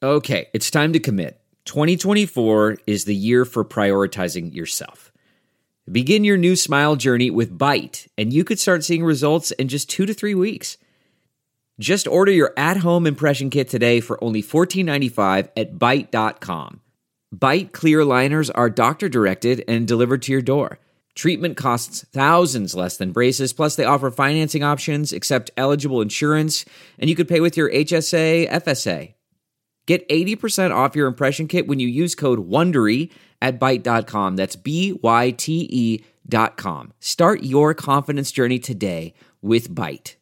Okay, it's time to commit. 2024 is the year for prioritizing yourself. Begin your new smile journey with Byte, and you could start seeing results in just 2 to 3 weeks. Just order your at-home impression kit today for only $14.95 at Byte.com. Byte clear aligners are doctor-directed and delivered to your door. Treatment costs thousands less than braces, plus they offer financing options, accept eligible insurance, and you could pay with your HSA, FSA. Get 80% off your impression kit when you use code WONDERY at Byte.com. That's BYTE.com. Start your confidence journey today with Byte.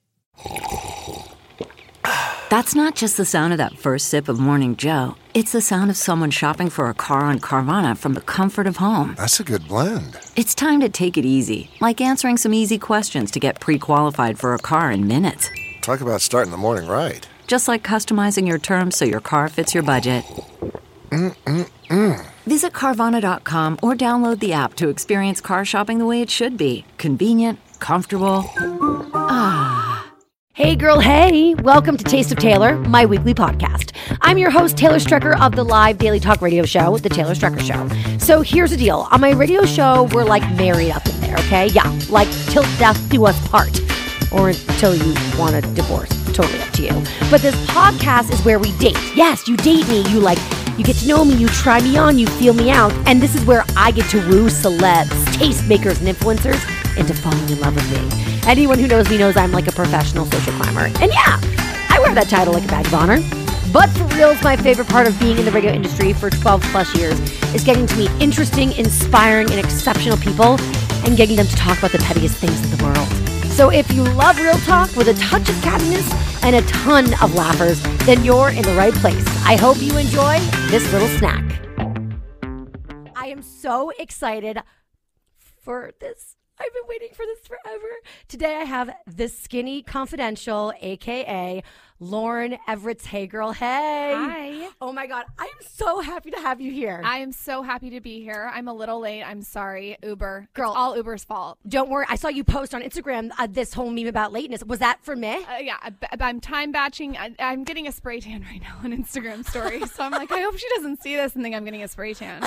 That's not just the sound of that first sip of Morning Joe. It's the sound of someone shopping for a car on Carvana from the comfort of home. That's a good blend. It's time to take it easy, like answering some easy questions to get pre-qualified for a car in minutes. Talk about starting the morning right. Just like customizing your terms so your car fits your budget. Visit Carvana.com or download the app to experience car shopping the way it should be. Convenient, comfortable. Hey girl, hey! Welcome to Taste of Taylor, my weekly podcast. I'm your host, Taylor Strecker of the live daily talk radio show, The Taylor Strecker Show. So here's the deal. On my radio show, we're like married up in there, okay? Yeah, like till death do us part. Or until you want a divorce. Totally up to you. But this podcast is where we date. Yes, you date me. You get to know me. You try me on. You feel me out. And this is where I get to woo celebs, tastemakers, and influencers into falling in love with me. Anyone who knows me knows I'm like a professional social climber. And yeah, I wear that title like a badge of honor. But for reals, my favorite part of being in the radio industry for 12 plus years is getting to meet interesting, inspiring, and exceptional people and getting them to talk about the pettiest things in the world. So if you love real talk with a touch of cattiness and a ton of laughers, then you're in the right place. I hope you enjoy this little snack. I am so excited for this. I've been waiting for this forever. Today I have the Skinny Confidential, a.k.a. Lauren Everett. Hey, girl. Hey. Hi. Oh, my God. I am so happy to have you here. I am so happy to be here. I'm a little late. I'm sorry. Uber. Girl. It's all Uber's fault. Don't worry. I saw you post on Instagram this whole meme about lateness. Was that for me? Yeah. I'm time batching. I'm getting a spray tan right now on Instagram story. So I'm like, I hope she doesn't see this and think I'm getting a spray tan.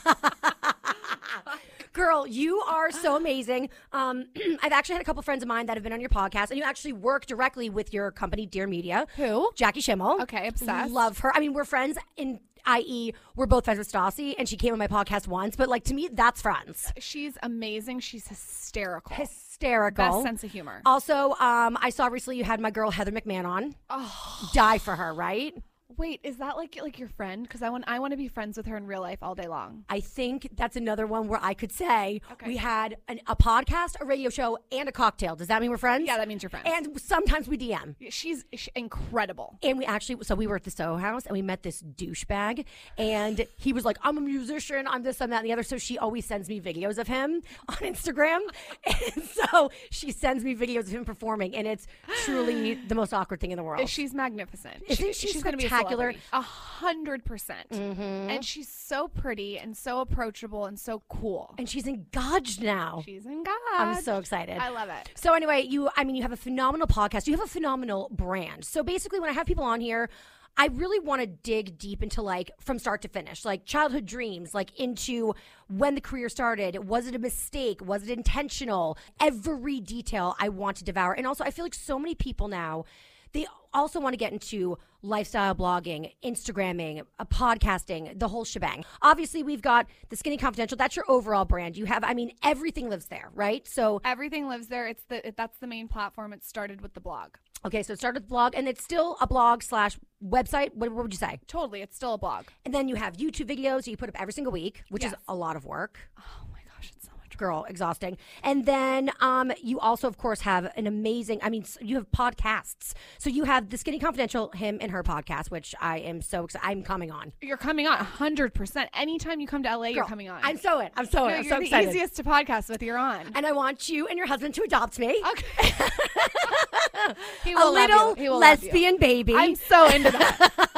Girl, you are so amazing. I've actually had a couple friends of mine that have been on your podcast, and you actually work directly with your company, Dear Media. Who? Jackie Schimmel. Okay, obsessed. Love her. I mean, we're friends i.e., we're both friends with Stassi, and she came on my podcast once, but like to me, that's friends. She's amazing. She's hysterical. Hysterical. Best sense of humor. Also, I saw recently you had my girl Heather McMahon on. Oh. Die for her, right? Wait, is that like your friend? Because I want to be friends with her in real life all day long. I think that's another one where I could say okay. We had a podcast, a radio show, and a cocktail. Does that mean we're friends? Yeah, that means you're friends. And sometimes we DM. She's incredible. And we were at the Soho House, and we met this douchebag, and he was like, I'm a musician, I'm this, I'm that, and the other. So she always sends me videos of him on Instagram. And so she sends me videos of him performing, and it's truly the most awkward thing in the world. She's magnificent. Isn't she's going to be a 100%. Mm-hmm. And she's so pretty and so approachable and so cool. And she's engaged now. She's engaged. I'm so excited. I love it. So anyway, you have a phenomenal podcast. You have a phenomenal brand. So basically when I have people on here, I really want to dig deep into like from start to finish, like childhood dreams, like into when the career started. Was it a mistake? Was it intentional? Every detail I want to devour. And also I feel like so many people now, they also want to get into lifestyle blogging, Instagramming, podcasting, the whole shebang. Obviously, we've got the Skinny Confidential. That's your overall brand. You have, everything lives there, right? So everything lives there. That's the main platform. It started with the blog. Okay, so it started with the blog, and it's still a blog / website. What would you say? Totally, it's still a blog. And then you have YouTube videos you put up every single week, which is a lot of work. Oh my gosh, it's so much work. Girl, exhausting. And then you also, of course, have an amazing, you have podcasts. So you have the Skinny Confidential, him and her podcast, which I am so excited. I'm coming on. You're coming on 100%. Anytime you come to LA, Girl, you're coming on. I'm so You're so the excited. easiest to podcast with. You're on. And I want you and your husband to adopt me. Okay. He A will little love you. He will lesbian love you. baby. I'm so into that.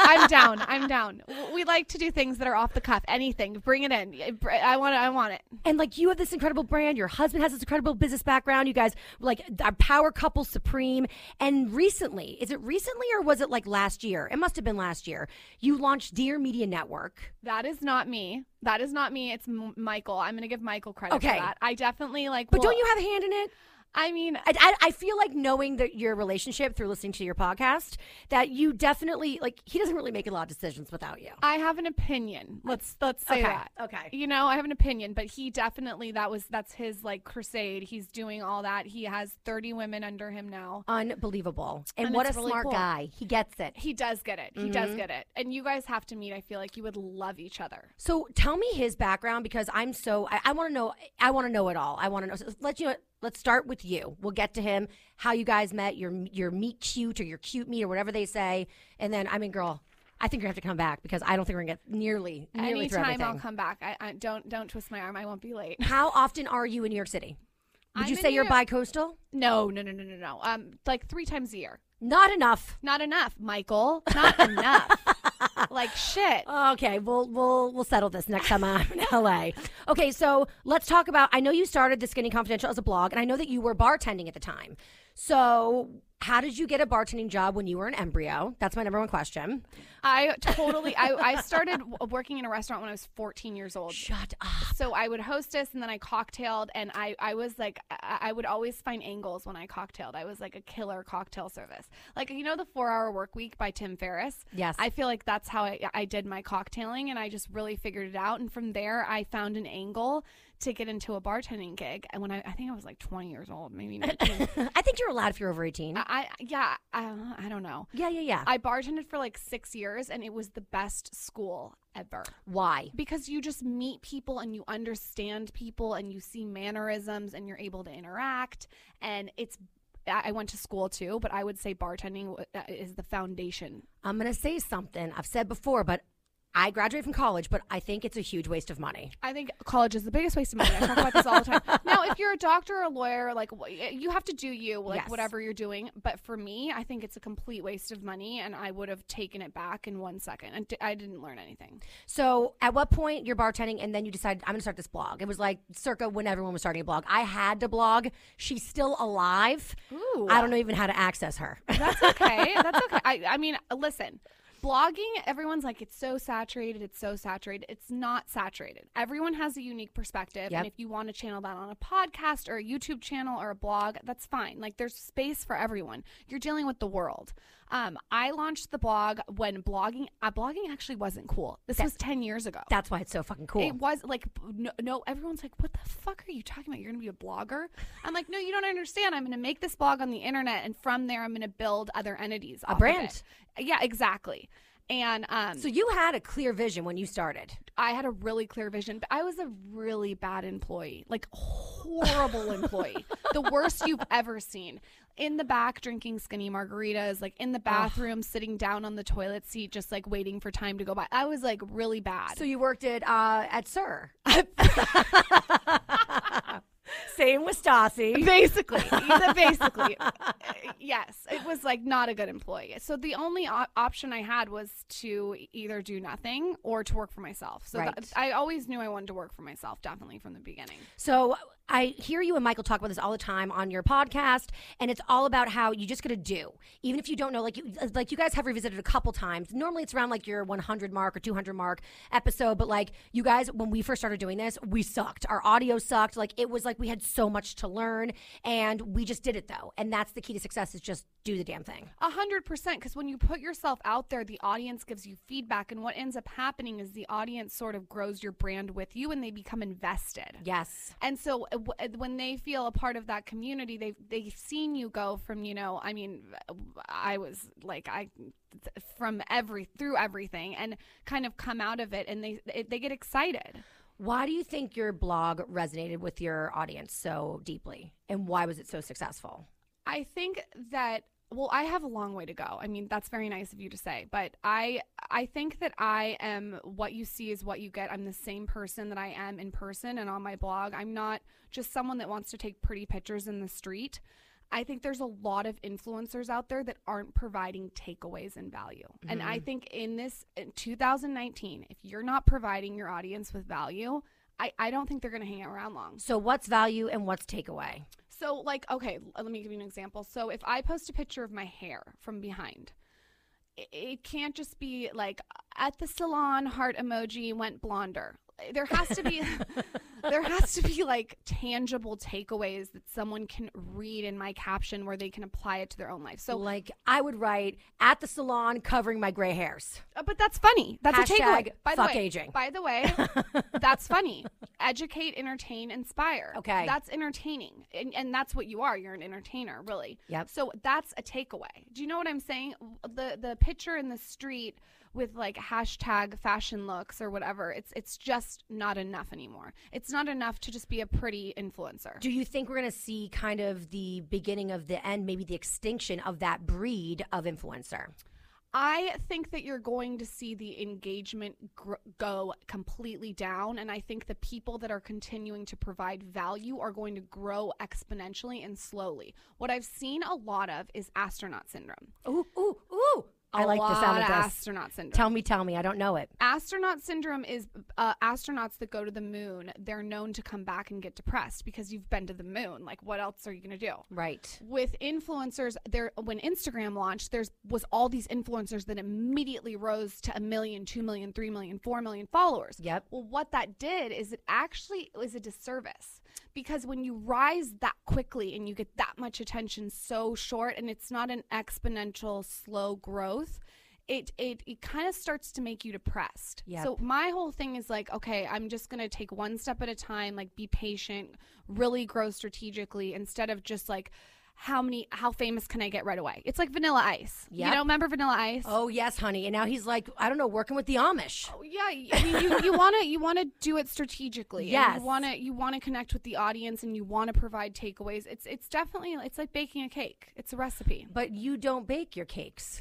I'm down. I'm down. We like to do things that are off the cuff. Anything. Bring it in. I want it. And like you have this incredible brand. Your husband has this incredible business background. You guys like are power couple supreme. And recently, is it recently or was it like last year? It must have been last year. You launched Dear Media Network. That is not me. That is not me. It's Michael. I'm going to give Michael credit for that. I definitely like. But don't you have a hand in it? I mean, I feel like knowing that your relationship through listening to your podcast, that you definitely like he doesn't really make a lot of decisions without you. I have an opinion. Let's say that. Okay. You know, I have an opinion, but he definitely that's his like crusade. He's doing all that. He has 30 women under him now. Unbelievable. And what a really smart guy. He gets it. He does get it. He does get it. And you guys have to meet. I feel like you would love each other. So tell me his background because I want to know. I want to know it all. I want to know. So let's start with you. We'll get to him, how you guys met, your meet cute or your cute meet or whatever they say. And then, I mean, girl, I think you're going to have to come back because I don't think we're going to get nearly through everything. Anytime I'll come back. I don't twist my arm. I won't be late. How often are you in New York City? Would you say you're bi-coastal? No. Like 3 times a year. Not enough. Not enough, Michael. Not enough. Like shit. Okay, we'll settle this next time I'm in LA. Okay, so let's talk about. I know you started the Skinny Confidential as a blog, and I know that you were bartending at the time. So how did you get a bartending job when you were an embryo? That's my number one question. I started working in a restaurant when I was 14 years old. Shut up. So I would hostess and then I cocktailed and I was like, I would always find angles when I cocktailed. I was like a killer cocktail service. Like, you know, the 4-Hour Workweek by Tim Ferriss? Yes. I feel like that's how I did my cocktailing and I just really figured it out. And from there, I found an angle to get into a bartending gig. And when I think I was like 20 years old, maybe 19. I think you're allowed if you're over 18. I don't know. Yeah. I bartended for like 6 years and it was the best school ever. Why? Because you just meet people and you understand people and you see mannerisms and you're able to interact. And I went to school too, but I would say bartending is the foundation. I'm going to say something I've said before, but I graduated from college, but I think it's a huge waste of money. I think college is the biggest waste of money. I talk about this all the time. Now, if you're a doctor or a lawyer, like you have to do you, like whatever you're doing. But for me, I think it's a complete waste of money, and I would have taken it back in 1 second. And I didn't learn anything. So, at what point you're bartending, and then you decided I'm going to start this blog? It was like circa when everyone was starting a blog. I had to blog. She's still alive. Ooh. I don't know even how to access her. That's okay. I mean, listen. Blogging, everyone's like, it's so saturated. It's not saturated. Everyone has a unique perspective. Yep. And if you want to channel that on a podcast or a YouTube channel or a blog, that's fine. Like, there's space for everyone. You're dealing with the world. I launched the blog when blogging actually wasn't cool. This was 10 years ago. That's why it's so fucking cool. It was like, no, everyone's like, what the fuck are you talking about? You're going to be a blogger? I'm like, no, you don't understand. I'm going to make this blog on the internet. And from there, I'm going to build other entities. A brand. Yeah, exactly. And so you had a clear vision when you started. I had a really clear vision, but I was a really bad employee, like horrible employee, the worst you've ever seen. In the back drinking skinny margaritas, like in the bathroom sitting down on the toilet seat, just like waiting for time to go by. I was like really bad. So you worked at Sir. Same with Stassi. Basically. Yes. It was like not a good employee. So the only option I had was to either do nothing or to work for myself. So I always knew I wanted to work for myself, definitely from the beginning. So I hear you and Michael talk about this all the time on your podcast, and it's all about how you just got to do. Even if you don't know, like you guys have revisited a couple times. Normally it's around like your 100 mark or 200 mark episode, but like you guys, when we first started doing this, we sucked. Our audio sucked. Like it was like we had so much to learn, and we just did it though. And that's the key to success, is just do the damn thing. 100%, because when you put yourself out there, the audience gives you feedback, and what ends up happening is the audience sort of grows your brand with you, and they become invested. Yes. And so when they feel a part of that community, they've seen you go from, you know, I mean, I was like, through everything, and kind of come out of it, and they get excited. Why do you think your blog resonated with your audience so deeply, and why was it so successful? I think that, well, I have a long way to go. I mean, that's very nice of you to say, but I think that I am, what you see is what you get. I'm the same person that I am in person and on my blog. I'm not just someone that wants to take pretty pictures in the street. I think there's a lot of influencers out there that aren't providing takeaways and value. And I think in 2019, if you're not providing your audience with value, I don't think they're going to hang around long. So what's value and what's takeaway? So like, okay, let me give you an example. So if I post a picture of my hair from behind, it can't just be like at the salon, heart emoji, went blonder. There has to be like tangible takeaways that someone can read in my caption where they can apply it to their own life. So like I would write at the salon covering my gray hairs. But that's funny. That's Hashtag a takeaway. fuck aging. By the way, that's funny. Educate, entertain, inspire. Okay. That's entertaining. And that's what you are. You're an entertainer, really. Yep. So that's a takeaway. Do you know what I'm saying? The picture in the street with like hashtag fashion looks or whatever, it's just not enough anymore. It's not enough to just be a pretty influencer. Do you think we're going to see kind of the beginning of the end, maybe the extinction of that breed of influencer? I think that you're going to see the engagement go completely down, and I think the people that are continuing to provide value are going to grow exponentially and slowly. What I've seen a lot of is astronaut syndrome. Ooh, ooh, ooh. I like the sound of this. Astronaut syndrome. Tell me. I don't know it. Astronaut syndrome is astronauts that go to the moon. They're known to come back and get depressed because you've been to the moon. Like, what else are you going to do? Right. With influencers, when Instagram launched, was all these influencers that immediately rose to 1 million, 2 million, 3 million, 4 million followers. Yep. Well, what that did is it actually was a disservice. Because when you rise that quickly and you get that much attention so short, and it's not an exponential slow growth, it kind of starts to make you depressed. Yep. So my whole thing is like, okay, I'm just going to take one step at a time, like be patient, really grow strategically instead of just like, how famous can I get right away? It's like Vanilla Ice. Yep. You know, remember Vanilla Ice? Oh yes, honey. And now he's like, I don't know, working with the Amish. Oh, yeah, I mean, you want to do it strategically. Yes. And you want to connect with the audience, and you want to provide takeaways. It's definitely like baking a cake. It's a recipe. But you don't bake your cakes.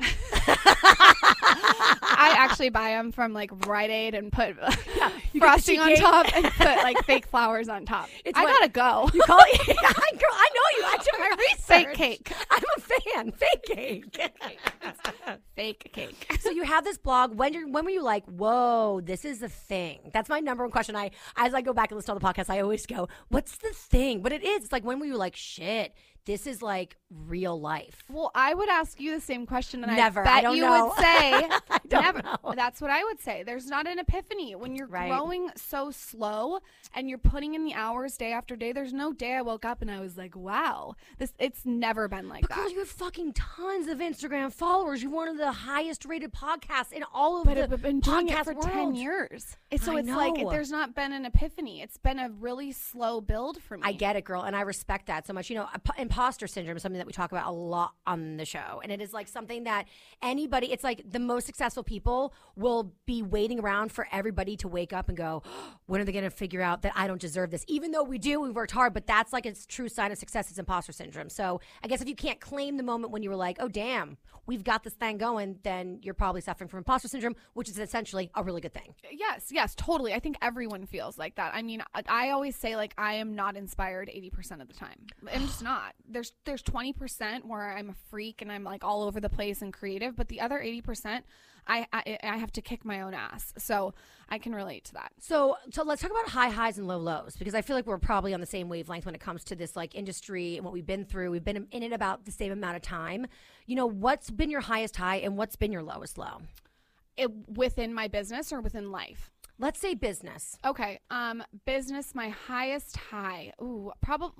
I actually buy them from like Rite Aid and put frosting on top and put like fake flowers on top. I gotta go. You call it? Girl, I know you. I did my research. Fake cake. I'm a fan. Fake cake. Fake cake. So you have this blog. When were you like, whoa, this is a thing? That's my number one question. As I go back and listen to the podcast, I always go, what's the thing? But it is. It's like, when were you like, shit, this is like real life? Well, I would ask you the same question, and never. I bet you would say I don't never. know. That's what I would say. There's not an epiphany when you're Right. growing so slow and you're putting in the hours day after day. There's no day I woke up and I was like, wow, it's never been like that. Because you have fucking tons of Instagram followers. You're one of the highest rated podcasts in all of But the I've been doing it podcast for world. 10 years. So I it's like know. there's not been an epiphany. It's been a really slow build for me. I get it, girl, and I respect that so much. You know, imposter syndrome is something that we talk about a lot on the show, and it is like something that anybody, it's like the most successful people will be waiting around for everybody to wake up and go, when are they going to figure out that I don't deserve this? Even though we've worked hard, but that's like a true sign of success. It's imposter syndrome. So I guess if you can't claim the moment when you were like, oh, damn, we've got this thing going, then you're probably suffering from imposter syndrome, which is essentially a really good thing. Yes, totally. I think everyone feels like that. I mean, I always say like I am not inspired 80% of the time. I'm just not. There's 20% where I'm a freak and I'm like all over the place and creative, but the other 80%, I have to kick my own ass. So I can relate to that. So let's talk about high highs and low lows, because I feel like we're probably on the same wavelength when it comes to this like industry and what we've been through. We've been in it about the same amount of time. You know, what's been your highest high and what's been your lowest low? Within my business or within life? Let's say business. Okay. Business, my highest high. Ooh,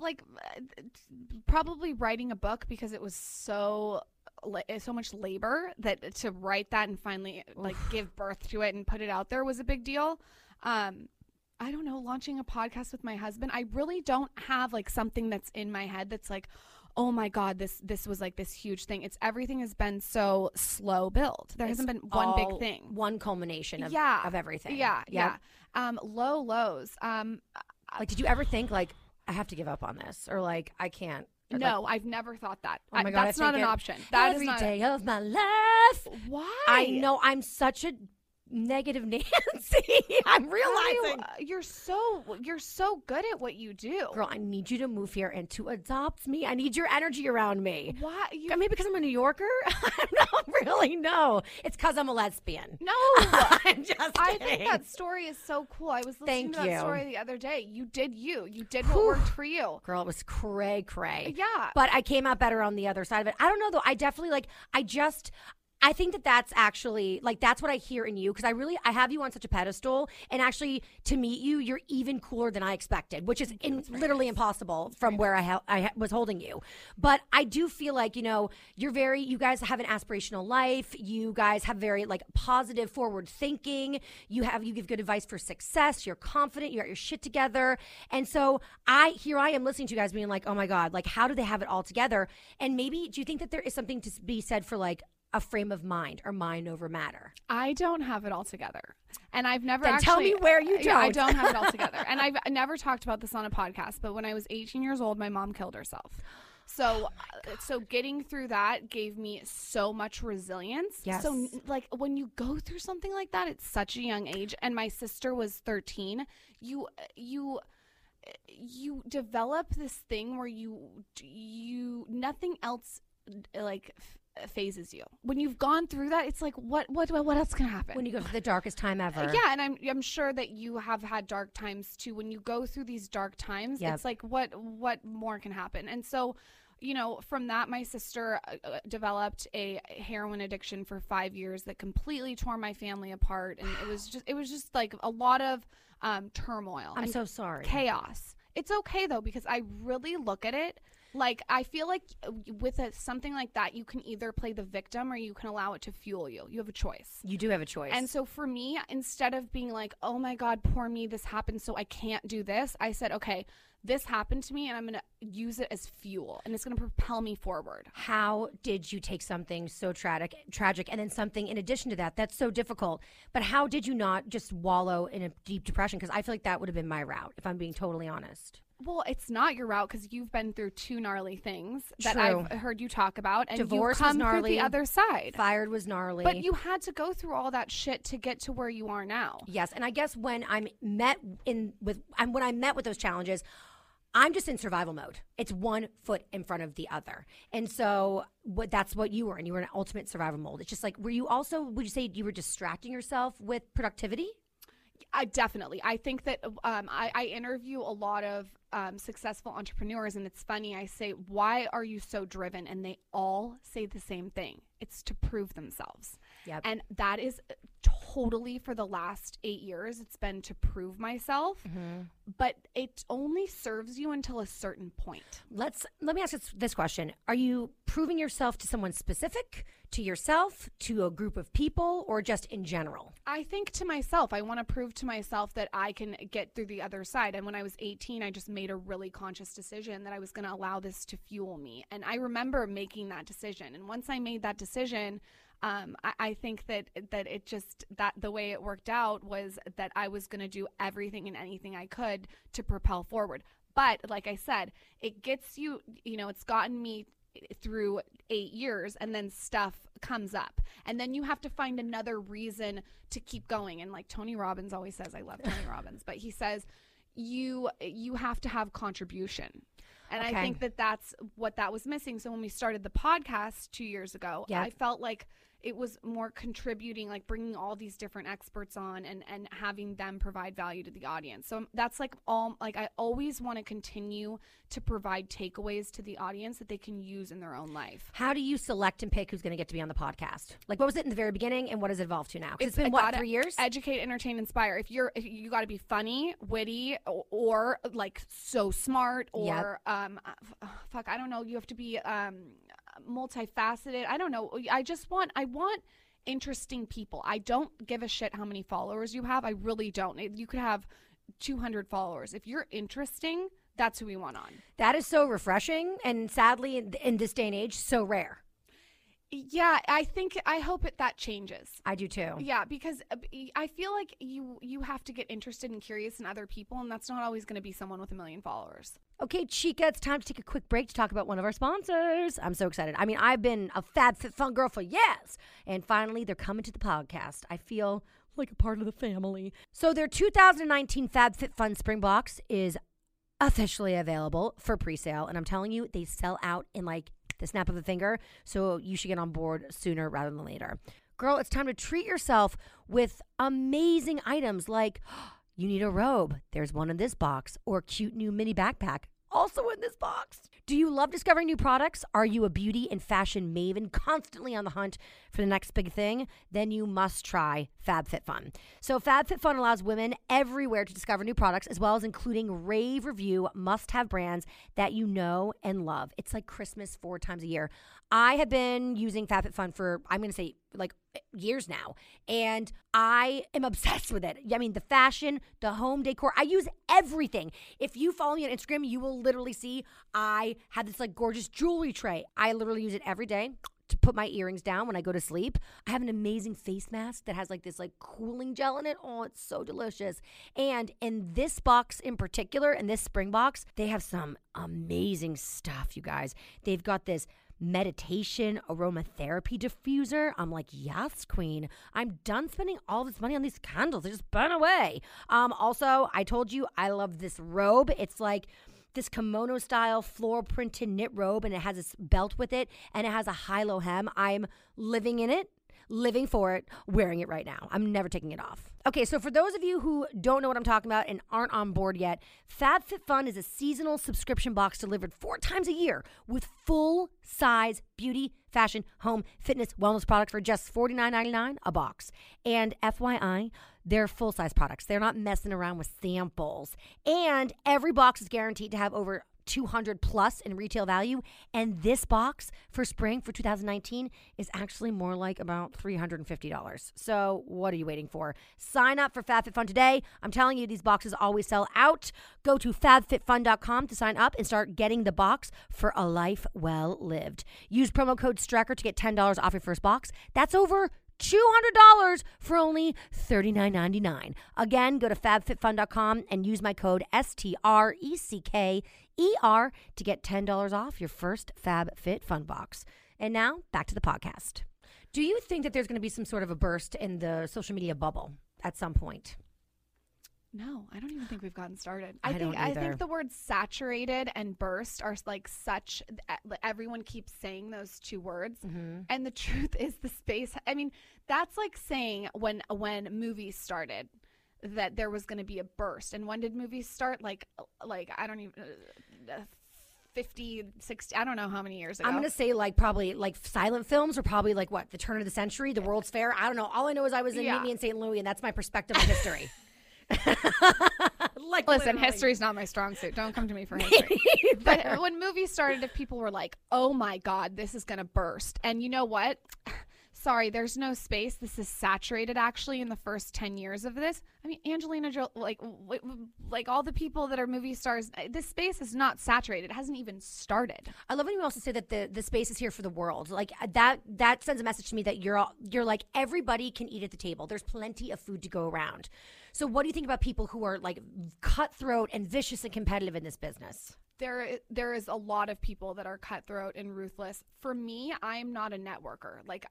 probably writing a book, because it was so much labor that to write that and finally like give birth to it and put it out there was a big deal. I don't know, launching a podcast with my husband. I really don't have like something that's in my head that's like, oh my God, this was like this huge thing. Everything has been so slow build. There hasn't been one big thing. One culmination of everything. Yeah. Low lows. Like, did you ever think like, I have to give up on this, or like, I can't? No, I've never thought that. Oh my God, that's not an option. That every is not day of my life. Why? I know I'm such a negative Nancy. I'm realizing you're so good at what you do. Girl, I need you to move here and to adopt me. I need your energy around me. Why? Maybe because I'm a New Yorker? I don't really know. It's because I'm a lesbian. No. I'm just kidding. I think that story is so cool. I was listening to that story the other day. You did you. You did what worked for you. Girl, it was cray. Yeah. But I came out better on the other side of it. I don't know, though. I definitely, I think that's actually, that's what I hear in you, because I have you on such a pedestal, and actually, to meet you, you're even cooler than I expected, which is literally impossible from where I was holding you. But I do feel like, you guys have an aspirational life. You guys have very, positive, forward thinking. You give good advice for success. You're confident. You got your shit together. And so I am listening to you guys being like, oh my God, how do they have it all together? And maybe, do you think that there is something to be said for, a frame of mind, or mind over matter? I don't have it all together. And I've never then tell me where you don't. Yeah, I don't have it all together. And I've never talked about this on a podcast, but when I was 18 years old, my mom killed herself. So getting through that gave me so much resilience. Yes. So when you go through something like that at such a young age, and my sister was 13, you develop this thing where you nothing else phases you. When you've gone through that, it's like, what else can happen? When you go through the darkest time ever. Yeah, and I'm sure that you have had dark times too. When you go through these dark times, It's like, what more can happen? And so, from that, my sister developed a heroin addiction for 5 years that completely tore my family apart, and it was just like a lot of turmoil. I'm so sorry. Chaos. It's okay though, because I really look at it I feel like with something like that, you can either play the victim or you can allow it to fuel you. You have a choice. You do have a choice. And so for me, instead of being like, oh my God, poor me, this happened, so I can't do this, I said, okay, this happened to me, and I'm going to use it as fuel, and it's going to propel me forward. How did you take something so tragic, and then something in addition to that that's so difficult, but how did you not just wallow in a deep depression? Because I feel like that would have been my route, if I'm being totally honest. Well, it's not your route, because you've been through two gnarly things that True. I've heard you talk about, and Divorce you've come was gnarly. through the other side. Fired was gnarly. But you had to go through all that shit to get to where you are now. Yes, and I guess when I'm met with those challenges, I'm just in survival mode. It's one foot in front of the other. And so that's what you were in. You were in ultimate survival mode. It's just would you say you were distracting yourself with productivity? Definitely. I think that I interview a lot of successful entrepreneurs, and it's funny. I say, why are you so driven? And they all say the same thing. It's to prove themselves. Yep. And that is totally, for the last 8 years, it's been to prove myself. Mm-hmm. But it only serves you until a certain point. Let me ask this question. Are you proving yourself to someone specific, to yourself, to a group of people, or just in general? I think to myself. I want to prove to myself that I can get through the other side. And when I was 18, I just made a really conscious decision that I was going to allow this to fuel me. And I remember making that decision. And once I made that decision, I think that it just, that the way it worked out was that I was going to do everything and anything I could to propel forward. But like I said, it gets you, it's gotten me through 8 years, and then stuff comes up, and then you have to find another reason to keep going. And like Tony Robbins always says, I love Tony Robbins, but he says you have to have contribution. And okay. I think that's what that was missing. So when we started the podcast 2 years ago, yep. I felt like it was more contributing, like bringing all these different experts on and having them provide value to the audience. So that's I always want to continue to provide takeaways to the audience that they can use in their own life. How do you select and pick who's going to get to be on the podcast? What was it in the very beginning, and what has it evolved to now? It's been 3 years? Educate, entertain, inspire. If you got to be funny, witty, or so smart, or yep. I don't know. You have to be multifaceted. I don't know. I want interesting people. I don't give a shit how many followers you have. I really don't. You could have 200 followers. If you're interesting, that's who we want on. That is so refreshing, and sadly in this day and age, so rare. Yeah, I hope that changes. I do too. Yeah, because I feel like you have to get interested and curious in other people, and that's not always going to be someone with 1 million followers. Okay, Chica, it's time to take a quick break to talk about one of our sponsors. I'm so excited. I mean, I've been a FabFitFun girl for years, and finally, they're coming to the podcast. I feel like a part of the family. So their 2019 FabFitFun Spring Box is officially available for pre-sale, and I'm telling you, they sell out in like the snap of a finger, so you should get on board sooner rather than later. Girl, it's time to treat yourself with amazing items like you need a robe. There's one in this box, or a cute new mini backpack. Also in this box. Do you love discovering new products? Are you a beauty and fashion maven constantly on the hunt for the next big thing? Then you must try FabFitFun. So FabFitFun allows women everywhere to discover new products, as well as including rave review must-have brands that you know and love. It's like Christmas 4 times a year. I have been using FabFitFun for, I'm going to say, like years now, and I am obsessed with it. I mean, the fashion, the home decor, I use everything. If you follow me on Instagram, you will literally see I have this like gorgeous jewelry tray. I literally use it every day to put my earrings down when I go to sleep. I have an amazing face mask that has like this like cooling gel in it. Oh, it's so delicious. And in this box in particular, in this spring box, they have some amazing stuff, you guys. They've got this meditation aromatherapy diffuser. I'm like, yes, queen. I'm done spending all this money on these candles. They just burn away. Also, I told you I love this robe. It's like this kimono style floral printed knit robe, and it has this belt with it, and it has a high-low hem. I'm living in it, living for it, wearing it right now. I'm never taking it off. Okay, so for those of you who don't know what I'm talking about and aren't on board yet, FabFitFun is a seasonal subscription box delivered 4 times a year with full-size beauty, fashion, home, fitness, wellness products for just $49.99 a box. And FYI, they're full-size products. They're not messing around with samples. And every box is guaranteed to have over 200 plus in retail value, and this box for spring for 2019 is actually more like about $350. So what are you waiting for? Sign up for FabFitFun today. I'm telling you, these boxes always sell out. Go to fabfitfun.com to sign up and start getting the box for a life well lived. Use promo code Strecker to get $10 off your first box. That's over $200 for only $39.99. Again, go to fabfitfun.com and use my code STRECKER to get $10 off your first FabFitFun box. And now, back to the podcast. Do you think that there's going to be some sort of a burst in the social media bubble at some point? No, I don't even think we've gotten started. I think the words saturated and burst are like such, everyone keeps saying those 2 words. Mm-hmm. And the truth is the space. I mean, that's like saying when movies started that there was going to be a burst. And when did movies start? Like I don't even 50, 60, I don't know how many years ago. I'm going to say like probably like silent films are probably like what, the turn of the century, the World's Fair. I don't know. All I know is I was in Meet Me in St. Louis, and that's my perspective on history. Like, listen, history's not my strong suit. Don't come to me for history. But when movies started, if people were like, oh my God, this is going to burst. And you know what? Sorry, there's no space. This is saturated actually in the first 10 years of this. I mean, Angelina Jolie, like all the people that are movie stars, this space is not saturated. It hasn't even started. I love when you also say that the space is here for the world. Like that sends a message to me that you're like, everybody can eat at the table. There's plenty of food to go around. So what do you think about people who are like cutthroat and vicious and competitive in this business? There is a lot of people that are cutthroat and ruthless. For me, I'm not a networker. Like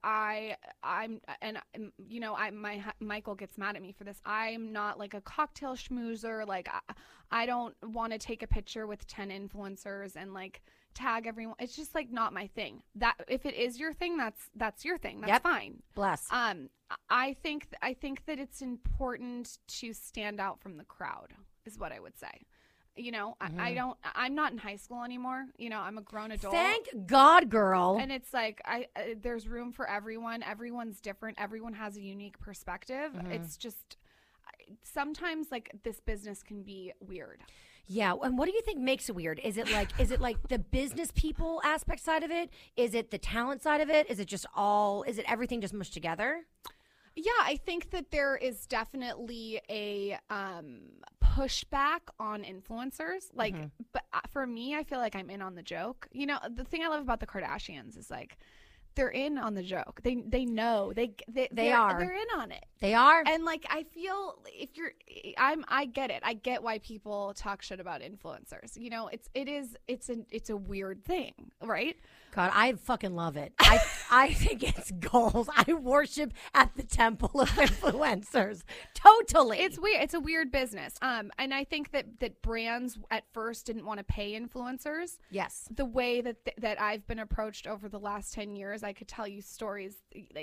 Michael gets mad at me for this. I'm not like a cocktail schmoozer. Like I don't want to take a picture with 10 influencers and like tag everyone. It's just like not my thing. That if it is your thing, that's your thing. That's fine. Bless. I think that it's important to stand out from the crowd is what I would say. You know, mm-hmm. I'm not in high school anymore. You know, I'm a grown adult. Thank God, girl. And it's like, there's room for everyone. Everyone's different. Everyone has a unique perspective. Mm-hmm. It's just, sometimes like this business can be weird. Yeah. And what do you think makes it weird? Is it like the business people aspect side of it? Is it the talent side of it? Is it everything just mushed together? Yeah, I think that there is definitely a pushback on influencers. Like, but for me, I feel like I'm in on the joke. You know, the thing I love about the Kardashians is like they're in on the joke. They know they are. They're in on it. They are. And like, I feel I get it. I get why people talk shit about influencers. You know, it's a weird thing, right? God, I fucking love it. I think it's gold. I worship at the temple of influencers. Totally. It's weird. It's a weird business. And I think that brands at first didn't want to pay influencers. Yes. The way that I've been approached over the last 10 years, I could tell you stories.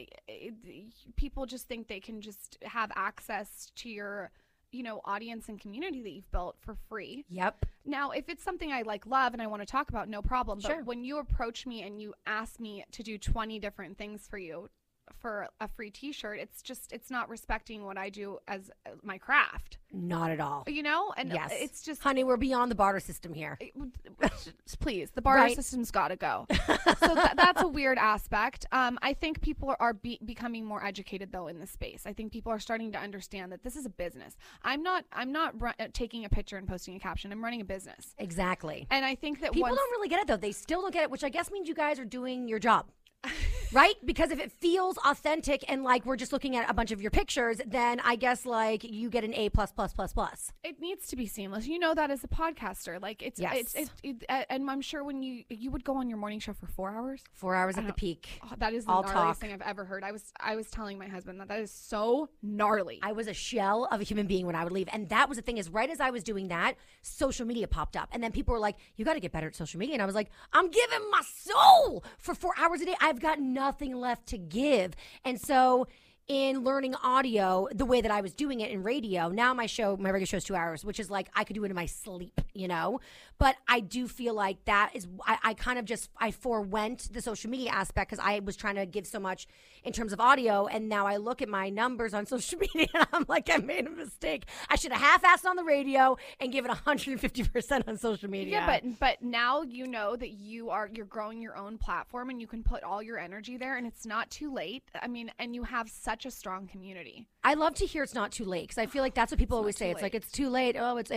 People just think they can just have access to your, you know, audience and community that you've built for free. Yep. Now, if it's something I love and I want to talk about, no problem. Sure. But when you approach me and you ask me to do 20 different things for you for a free t-shirt, it's not respecting what I do as my craft. Not at all. You know? And yes. It's just, honey, we're beyond the barter system here. Please, the barter system's got to go. So that's a weird aspect. I think people are becoming more educated though in this space. I think people are starting to understand that this is a business. I'm not taking a picture and posting a caption. I'm running a business. Exactly. And I think that people don't really get it though. They still don't get it, which I guess means you guys are doing your job. Right? Because if it feels authentic and like we're just looking at a bunch of your pictures, then I guess like you get an A++++. It needs to be seamless. You know that as a podcaster. Like it's and I'm sure when you would go on your morning show for 4 hours. 4 hours at the peak. Oh, that is the gnarliest thing I've ever heard. I was telling my husband that is so gnarly. I was a shell of a human being when I would leave. And that was the thing is right as I was doing that, social media popped up. And then people were like, you got to get better at social media. And I was like, I'm giving my soul for 4 hours a day. I've got nothing left to give. And so in learning audio, the way that I was doing it in radio, now my regular show is 2 hours, which is like I could do it in my sleep, you know? But I do feel like that is, I kind of just, I forewent the social media aspect because I was trying to give so much in terms of audio. And now I look at my numbers on social media and I'm like, I made a mistake. I should have half-assed on the radio and given 150% on social media. Yeah, but now you know that you're growing your own platform and you can put all your energy there and it's not too late. I mean, and you have such a strong community. I love to hear it's not too late because I feel like that's what people always say. It's like it's too late. Oh, it's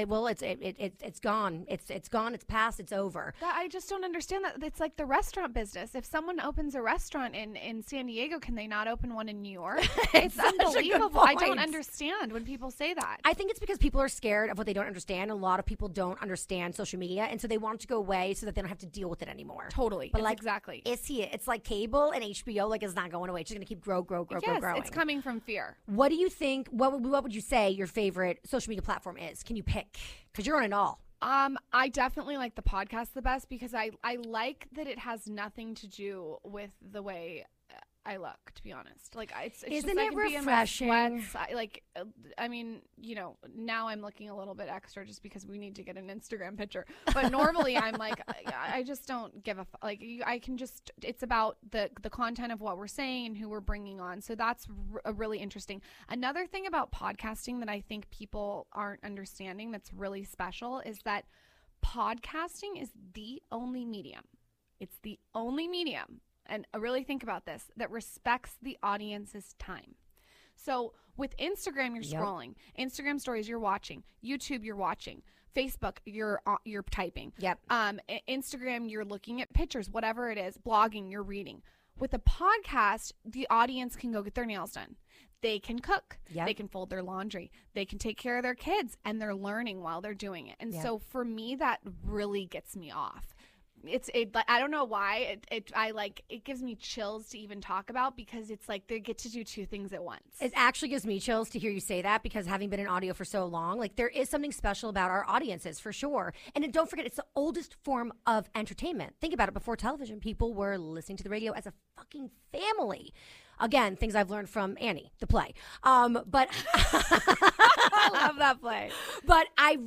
gone. It's gone. It's past. It's over. I just don't understand that. It's like the restaurant business. If someone opens a restaurant in San Diego, can they not open one in New York? It's unbelievable. I don't understand when people say that. I think it's because people are scared of what they don't understand. A lot of people don't understand social media, and so they want it to go away so that they don't have to deal with it anymore. Totally. But like, exactly. It's like cable and HBO. Like it's not going away. It's just going to keep growing. It's coming from fear. What do you think? What would you say your favorite social media platform is? Can you pick? Because you're on it all. I definitely like the podcast the best because I like that it has nothing to do with the way I look, to be honest. Like, isn't it refreshing? I mean, you know, now I'm looking a little bit extra just because we need to get an Instagram picture. But normally I'm like, I just don't give a like. I can just. It's about the content of what we're saying and who we're bringing on. So that's really interesting. Another thing about podcasting that I think people aren't understanding that's really special is that podcasting is the only medium. It's the only medium. And really think about this, that respects the audience's time. So with Instagram, you're scrolling. Instagram stories, you're watching. YouTube, you're watching. Facebook, you're typing. Yep. Instagram, you're looking at pictures, whatever it is. Blogging, you're reading. With a podcast, the audience can go get their nails done. They can cook. Yep. They can fold their laundry. They can take care of their kids, and they're learning while they're doing it. And so for me, that really gets me off. I don't know why it gives me chills to even talk about because it's like they get to do two things at once. It actually gives me chills to hear you say that because having been in audio for so long, like there is something special about our audiences for sure. And don't forget, it's the oldest form of entertainment. Think about it. Before television, people were listening to the radio as a fucking family. Again, things I've learned from Annie, the play. But I love that play. But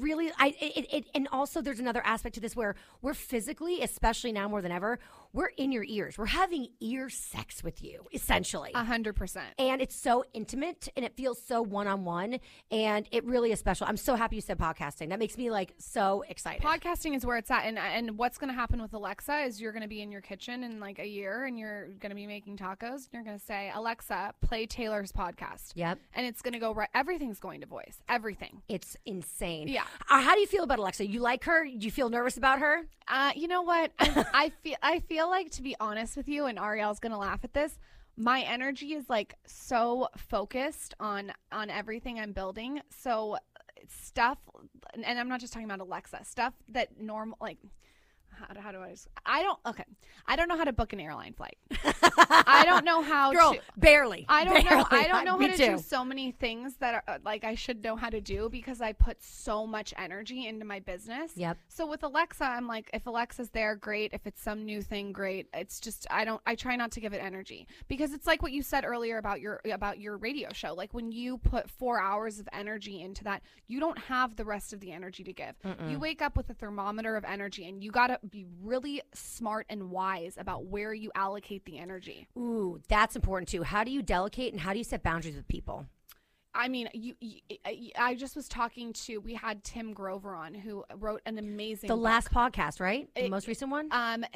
and also there's another aspect to this where we're physically, especially now more than ever, we're in your ears. We're having ear sex with you, essentially. 100%. And it's so intimate and it feels so one-on-one and it really is special. I'm so happy you said podcasting. That makes me like so excited. Podcasting is where it's at. And what's going to happen with Alexa is you're going to be in your kitchen in like a year and you're going to be making tacos. And you're going to say, Alexa, play Taylor's podcast. Yep. And it's going to go right. Everything's going to voice. Everything. It's insane. Yeah. How do you feel about Alexa? You like her? Do you feel nervous about her? You know what? I feel feel like, to be honest with you, and Ariel's going to laugh at this, my energy is like so focused on everything I'm building. So stuff, and I'm not just talking about Alexa, stuff that normal, like, how do I don't know how to book an airline flight. I don't know how to. Barely. I don't know how Me to too. do so many things that are like I should know how to do because I put so much energy into my business. Yep. So with Alexa, I'm like, if Alexa's there, great. If it's some new thing, great. It's just I try not to give it energy because it's like what you said earlier about your radio show. Like when you put 4 hours of energy into that, you don't have the rest of the energy to give. You wake up with a thermometer of energy, and you gotta be really smart and wise about where you allocate the energy. Ooh, that's important too. How do you delegate and how do you set boundaries with people? I mean, I just was talking to, we had Tim Grover on, who wrote an amazing book. Last podcast, right? The most recent one?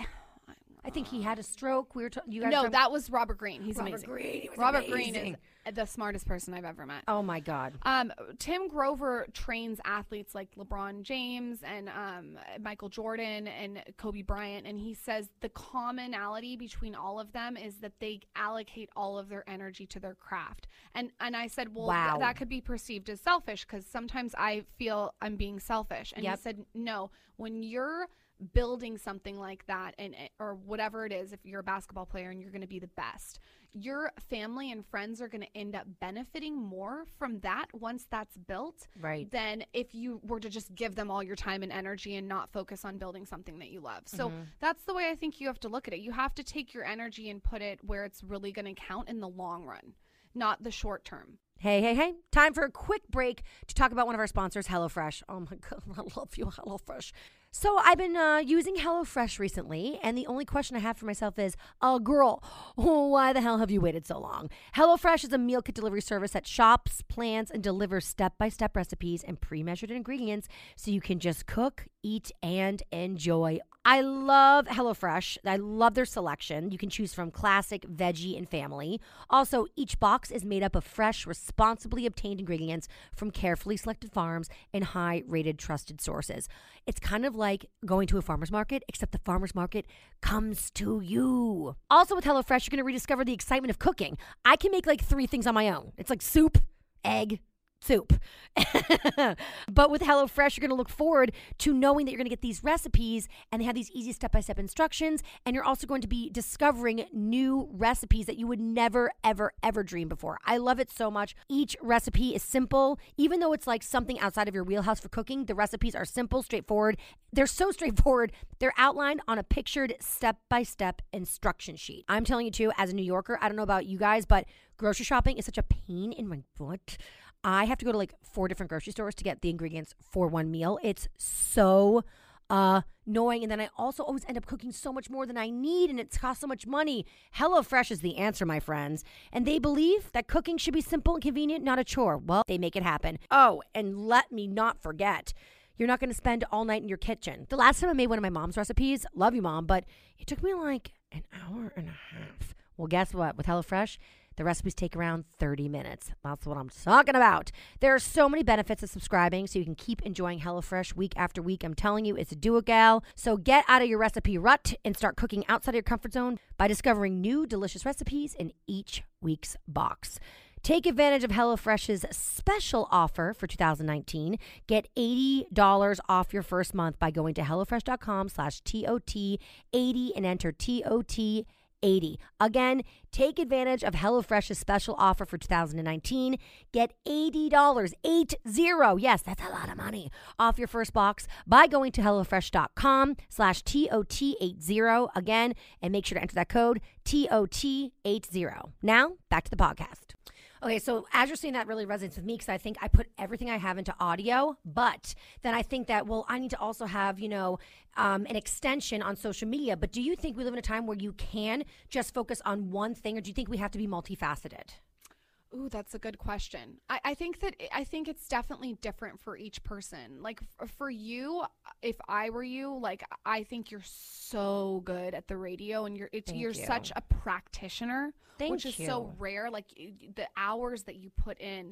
I think he had a stroke. That was Robert Greene. He's Robert amazing. Greene. He was Robert amazing. Greene is the smartest person I've ever met. Oh my God. Tim Grover trains athletes like LeBron James and Michael Jordan and Kobe Bryant, and he says the commonality between all of them is that they allocate all of their energy to their craft. And I said, well, wow. That could be perceived as selfish because sometimes I feel I'm being selfish. And he said, no, when you're building something like that or whatever it is, if you're a basketball player and you're going to be the best, your family and friends are going to end up benefiting more from that once that's built, right, than if you were to just give them all your time and energy and not focus on building something that you love. So that's the way I think you have to look at it. You have to take your energy and put it where it's really going to count in the long run, not the short term. Hey. Time for a quick break to talk about one of our sponsors, HelloFresh. Oh my God, I love you, HelloFresh. So I've been using HelloFresh recently, and the only question I have for myself is, girl, why the hell have you waited so long? HelloFresh is a meal kit delivery service that shops, plans, and delivers step-by-step recipes and pre-measured ingredients so you can just cook, eat, and enjoy. I love HelloFresh. I love their selection. You can choose from classic, veggie, and family. Also, each box is made up of fresh, responsibly obtained ingredients from carefully selected farms and high-rated trusted sources. It's kind of like going to a farmer's market, except the farmer's market comes to you. Also with HelloFresh, you're going to rediscover the excitement of cooking. I can make like 3 things on my own. It's like soup, egg, soup. But with HelloFresh, you're going to look forward to knowing that you're going to get these recipes and they have these easy step-by-step instructions. And you're also going to be discovering new recipes that you would never, ever, ever dream before. I love it so much. Each recipe is simple. Even though it's like something outside of your wheelhouse for cooking, the recipes are simple, straightforward. They're so straightforward. They're outlined on a pictured step-by-step instruction sheet. I'm telling you too, as a New Yorker, I don't know about you guys, but grocery shopping is such a pain in my butt. I have to go to like 4 different grocery stores to get the ingredients for one meal. It's so annoying. And then I also always end up cooking so much more than I need, and it costs so much money. HelloFresh is the answer, my friends. And they believe that cooking should be simple and convenient, not a chore. Well, they make it happen. Oh, and let me not forget, you're not going to spend all night in your kitchen. The last time I made one of my mom's recipes, love you, Mom, but it took me like an hour and a half. Well, guess what? With HelloFresh, the recipes take around 30 minutes. That's what I'm talking about. There are so many benefits of subscribing so you can keep enjoying HelloFresh week after week. I'm telling you, it's a do-it-gal. So get out of your recipe rut and start cooking outside of your comfort zone by discovering new delicious recipes in each week's box. Take advantage of HelloFresh's special offer for 2019. Get $80 off your first month by going to HelloFresh.com/TOT80 and enter TOT80. Again, take advantage of HelloFresh's special offer for 2019. Get $80, 80, yes, that's a lot of money, off your first box by going to HelloFresh.com/TOT80 again, and make sure to enter that code TOT80. Now, back to the podcast. Okay, so as you're saying, that really resonates with me because I think I put everything I have into audio, but then I think that, well, I need to also have, an extension on social media. But do you think we live in a time where you can just focus on one thing, or do you think we have to be multifaceted? Ooh, that's a good question. I think it's definitely different for each person. Like for you, if I were you, like I think you're so good at the radio, and you're such a practitioner, which is so rare. Like the hours that you put in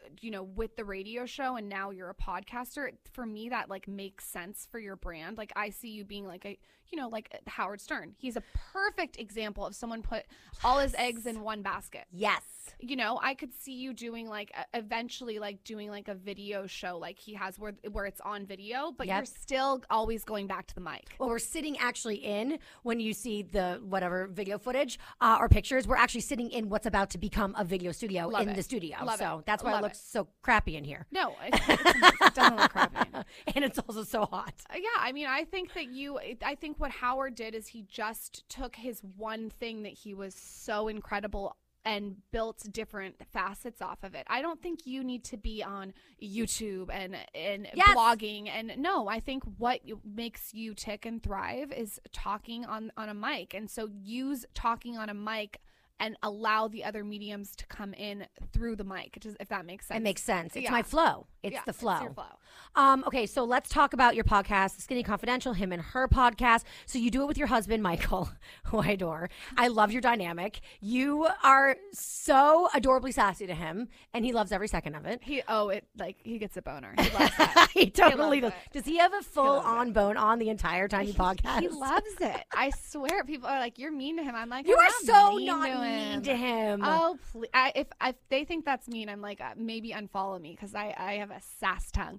with the radio show and now you're a podcaster, for me that like makes sense for your brand. Like I see you being like like Howard Stern. He's a perfect example of someone put all his eggs in one basket. Yes. I could see you doing like eventually like doing like a video show like he has where it's on video, but you're still always going back to the mic. Well, we're sitting actually in, when you see the whatever video footage or pictures, we're actually sitting in what's about to become a video studio the studio. So that's why it looks so crappy in here. No, it doesn't look crappy in here. And it's also so hot. Yeah, I mean, I think what Howard did is he just took his one thing that he was so incredible and built different facets off of it. I don't think you need to be on YouTube and blogging. And no, I think what makes you tick and thrive is talking on a mic. And so use talking on a mic and allow the other mediums to come in through the mic, if that makes sense. It makes sense. It's my flow. It's the flow. It's your flow. Okay, so let's talk about your podcast, Skinny Confidential, him and her podcast. So you do it with your husband, Michael, who I adore. I love your dynamic. You are so adorably sassy to him, and he loves every second of it. He gets a boner. He loves that. He totally does. Does he have a full-on bone on the entire time you podcast? He loves it. I swear. People are like, you're mean to him. I'm like, you are so not mean to him. Oh, please. If they think that's mean, I'm like, maybe unfollow me because I have a sass tongue.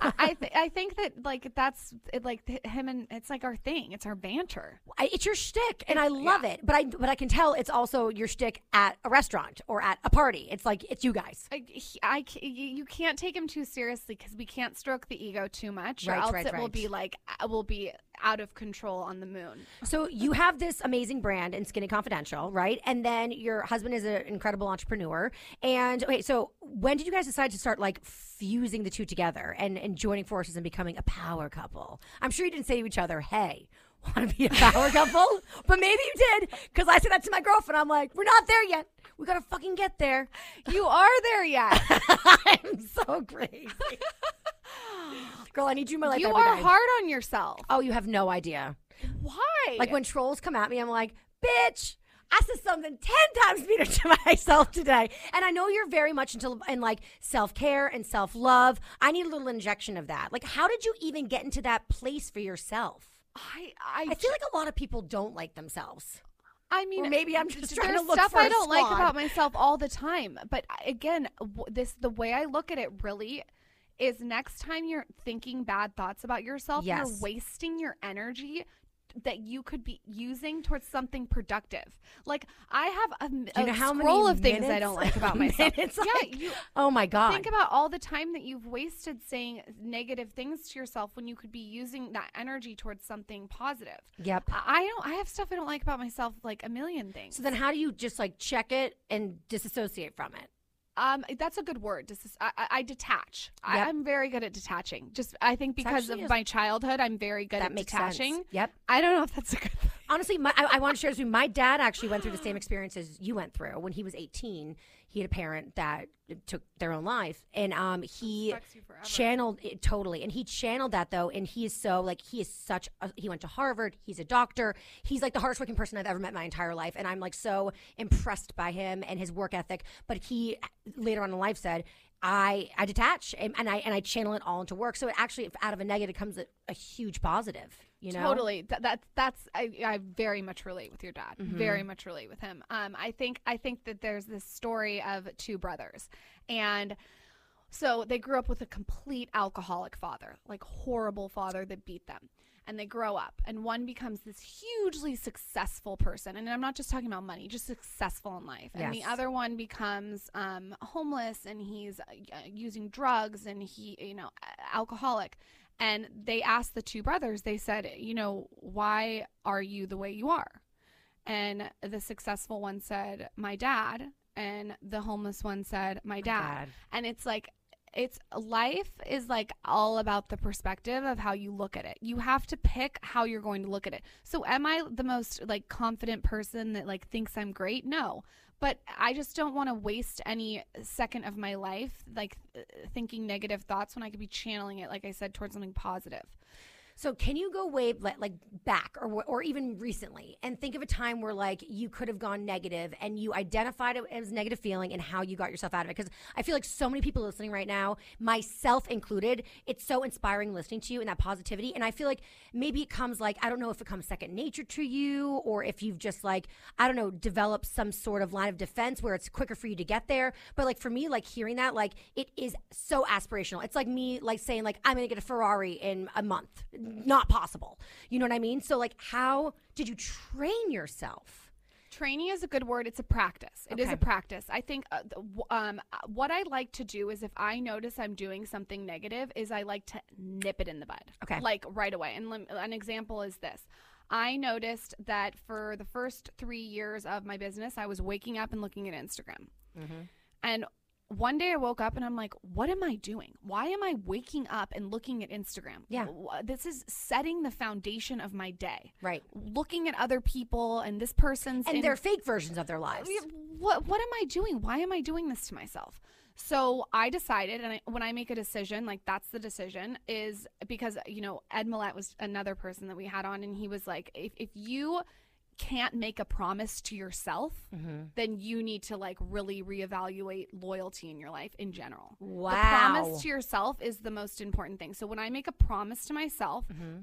I think that like that's it, like him, and it's like our thing. It's our banter. It's your shtick, and I love it. But I can tell it's also your shtick at a restaurant or at a party. It's like it's you guys. You can't take him too seriously because we can't stroke the ego too much, or else it will be like we'll be out of control on the moon. So you have this amazing brand in Skinny Confidential, right? And then your husband is an incredible entrepreneur. And okay, so when did you guys decide to start like fusing the two together and joining forces and becoming a power couple? I'm sure you didn't say to each other, hey, want to be a power couple? But maybe you did, because I said that to my girlfriend. I'm like, we're not there yet. We got to fucking get there. You are there yet. I'm so crazy. Girl, I need you in my life You every are day. hard on yourself. Oh, you have no idea. Why? Like when trolls come at me, I'm like, bitch, I said something 10 times meaner to myself today. And I know you're very much in like self-care and self-love. I need a little injection of that. Like, how did you even get into that place for yourself? I feel like a lot of people don't like themselves. I mean, or maybe I'm just trying to look stuff for a I don't squad. like about myself all the time. But again, the way I look at it really is next time you're thinking bad thoughts about yourself, you're wasting your energy that you could be using towards something productive. Like I have a scroll of things I don't like about myself. Oh my God. Think about all the time that you've wasted saying negative things to yourself when you could be using that energy towards something positive. Yep. I have stuff I don't like about myself, like a million things. So then how do you just like check it and disassociate from it? That's a good word. I detach. Yep. I'm very good at detaching. I think because of my childhood, I'm very good at detaching. Sense. Yep. I don't know if that's a good thing. Honestly, I want to share this with you. My dad actually went through the same experiences you went through. When he was 18, he had a parent that took their own life. And he channeled it totally. And he channeled that, though. And he is so, like, he went to Harvard. He's a doctor. He's, like, the hardest working person I've ever met in my entire life. And I'm, like, so impressed by him and his work ethic. But he, later on in life, said, I detach and I channel it all into work. So it actually, out of a negative, comes a huge positive. You know? Totally. I very much relate with your dad. Mm-hmm. Very much relate with him. I think that there's this story of two brothers, and so they grew up with a complete alcoholic father, like horrible father that beat them. And they grow up, and one becomes this hugely successful person. And I'm not just talking about money, just successful in life. And the other one becomes homeless, and he's using drugs, and alcoholic. And they asked the two brothers, they said, why are you the way you are? And the successful one said, my dad. And the homeless one said, my dad. And it's like, life is like all about the perspective of how you look at it. You have to pick how you're going to look at it. So am I the most like confident person that like thinks I'm great? No. But I just don't want to waste any second of my life like thinking negative thoughts when I could be channeling it, like I said, towards something positive. So can you go way like back or even recently and think of a time where like you could have gone negative and you identified it as a negative feeling and how you got yourself out of it? Because I feel like so many people listening right now, myself included, it's so inspiring listening to you and that positivity. And I feel like maybe it comes like, I don't know if it comes second nature to you or if you've just like, I don't know, developed some sort of line of defense where it's quicker for you to get there. But like for me, like hearing that, like it is so aspirational. It's like me like saying like, I'm going to get a Ferrari in a month. Not possible. You know what I mean? So like, how did you train yourself? Training is a good word. It's a practice. It is a practice. I think what I like to do is if I notice I'm doing something negative is I like to nip it in the bud. Okay. Like right away. And an example is this. I noticed that for the first 3 years of my business, I was waking up and looking at Instagram. Mm-hmm. And one day I woke up and I'm like, what am I doing? Why am I waking up and looking at Instagram? Yeah. This is setting the foundation of my day. Right. Looking at other people and this person's. And they're fake versions of their lives. What am I doing? Why am I doing this to myself? So I decided, and when I make a decision, like that's the decision, is because, you know, Ed Millett was another person that we had on, and he was like, if you can't make a promise to yourself, then you need to like really reevaluate loyalty in your life in general. Wow. The promise to yourself is the most important thing. So when I make a promise to myself,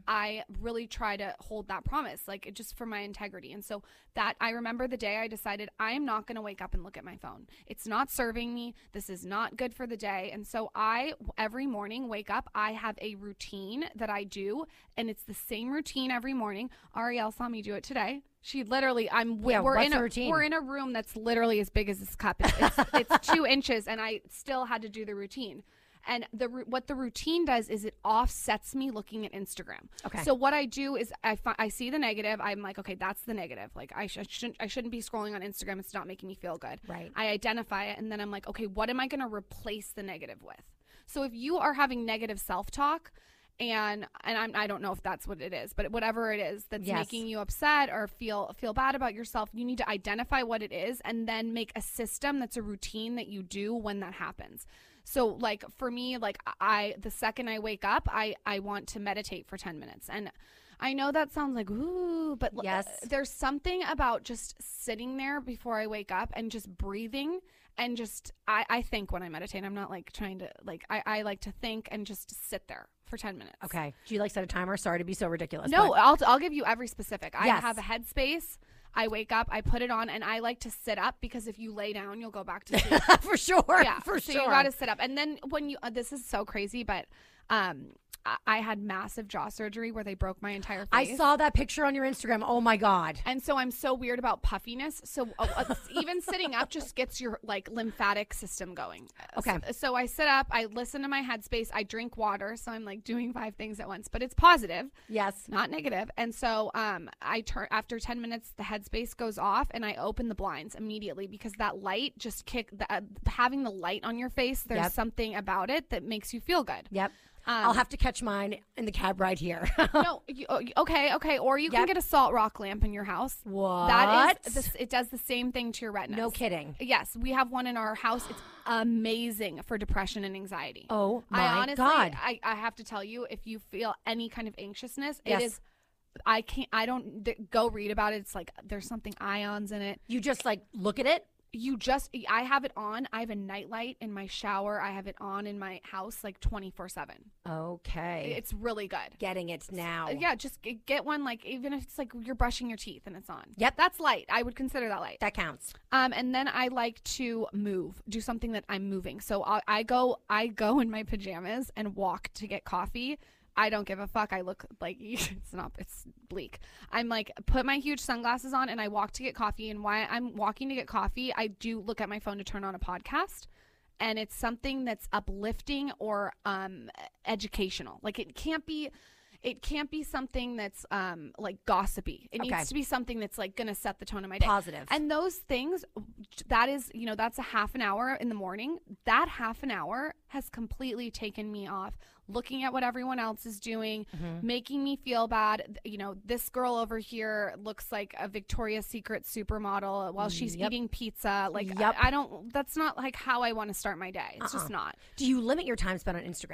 I really try to hold that promise, like just for my integrity. And so that I remember the day I decided I am not going to wake up and look at my phone. It's not serving me. This is not good for the day. And so I, every morning, wake up, I have a routine that I do, and it's the same routine every morning. Ariel saw me do it today. She literally, we're in a room that's literally as big as this cup. It's 2 inches, and I still had to do the routine. And what the routine does is it offsets me looking at Instagram. Okay. So what I do is I see the negative. I'm like, okay, that's the negative. Like I shouldn't be scrolling on Instagram. It's not making me feel good. Right. I identify it, and then I'm like, okay, what am I going to replace the negative with? So if you are having negative self-talk, and I don't know if that's what it is, but whatever it is that's making you upset or feel bad about yourself, you need to identify what it is and then make a system that's a routine that you do when that happens. So like for me, like the second I wake up, I want to meditate for 10 minutes. And I know that sounds like, ooh, but there's something about just sitting there before I wake up and just breathing. And just, I think when I meditate, I'm not like trying to, like, I like to think and just sit there for 10 minutes. Okay. Do you like set a timer? Sorry to be so ridiculous. No, I'll give you every specific. I have a Headspace. I wake up, I put it on, and I like to sit up because if you lay down, you'll go back to sleep. For sure. Yeah, for sure. So you got to sit up. And then when you, this is so crazy, but I had massive jaw surgery where they broke my entire face. I saw that picture on your Instagram. Oh my God. And so I'm so weird about puffiness. So even sitting up just gets your like lymphatic system going. Okay. So I sit up, I listen to my Headspace, I drink water. So I'm like doing 5 things at once, but it's positive. Yes. Not negative. And so I turn after 10 minutes, the Headspace goes off and I open the blinds immediately because that light just having the light on your face, there's something about it that makes you feel good. Yep. I'll have to catch mine in the cab right here. No, okay. Or you can get a salt rock lamp in your house. What? That is, it does the same thing to your retinas. No kidding. Yes, we have one in our house. It's amazing for depression and anxiety. Oh my God. I have to tell you, if you feel any kind of anxiousness, it is. I don't go read about it. It's like there's something ions in it. You just like look at it. I have it on. I have a nightlight in my shower. I have it on in my house like 24/7. Okay. It's really good. Getting it now. Yeah, just get one, like even if it's like you're brushing your teeth and it's on. Yep. That's light. I would consider that light. That counts. And then I like to do something that I'm moving. So I go in my pajamas and walk to get coffee. I don't give a fuck. I look like it's bleak. I'm like, put my huge sunglasses on and I walk to get coffee. And while I'm walking to get coffee, I do look at my phone to turn on a podcast. And it's something that's uplifting or educational. Like it can't be something that's like gossipy. It needs to be something that's like going to set the tone of my day. Positive. And those things, that is, that's a half an hour in the morning. That half an hour has completely taken me off looking at what everyone else is doing, making me feel bad. This girl over here looks like a Victoria's Secret supermodel while she's eating pizza. Like, that's not like how I want to start my day. It's just not. Do you limit your time spent on Instagram?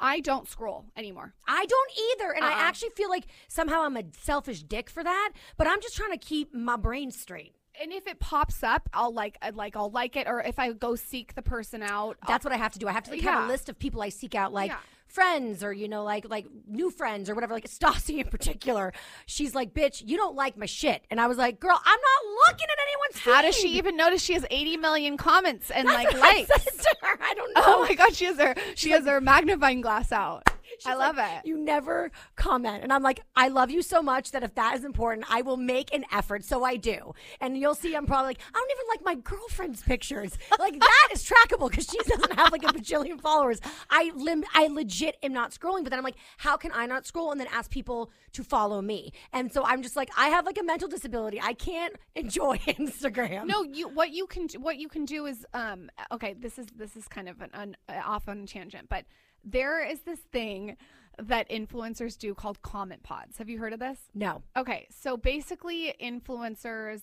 I don't scroll anymore. I don't either. And I actually feel like somehow I'm a selfish dick for that, but I'm just trying to keep my brain straight. And if it pops up, I'll like it. Or if I go seek the person out. That's what I have to do. I have to have a list of people I seek out, like friends or, like new friends or whatever. Like Stassi in particular. She's like, bitch, you don't like my shit. And I was like, girl, I'm not looking at anyone's feed. How does she even notice she has 80 million comments and likes? I said to her. I don't know. Oh my God, she has her magnifying glass out. I love it. You never comment. And I'm like, I love you so much that if that is important, I will make an effort. So I do. And you'll see I'm probably like, I don't even like my girlfriend's pictures. Like that is trackable because she doesn't have like a bajillion followers. I legit am not scrolling. But then I'm like, how can I not scroll and then ask people to follow me? And so I'm just like, I have like a mental disability. I can't enjoy Instagram. No, what you can do is okay, this is kind of an off on a tangent, but there is this thing that influencers do called comment pods. Have you heard of this? No. Okay, so basically influencers,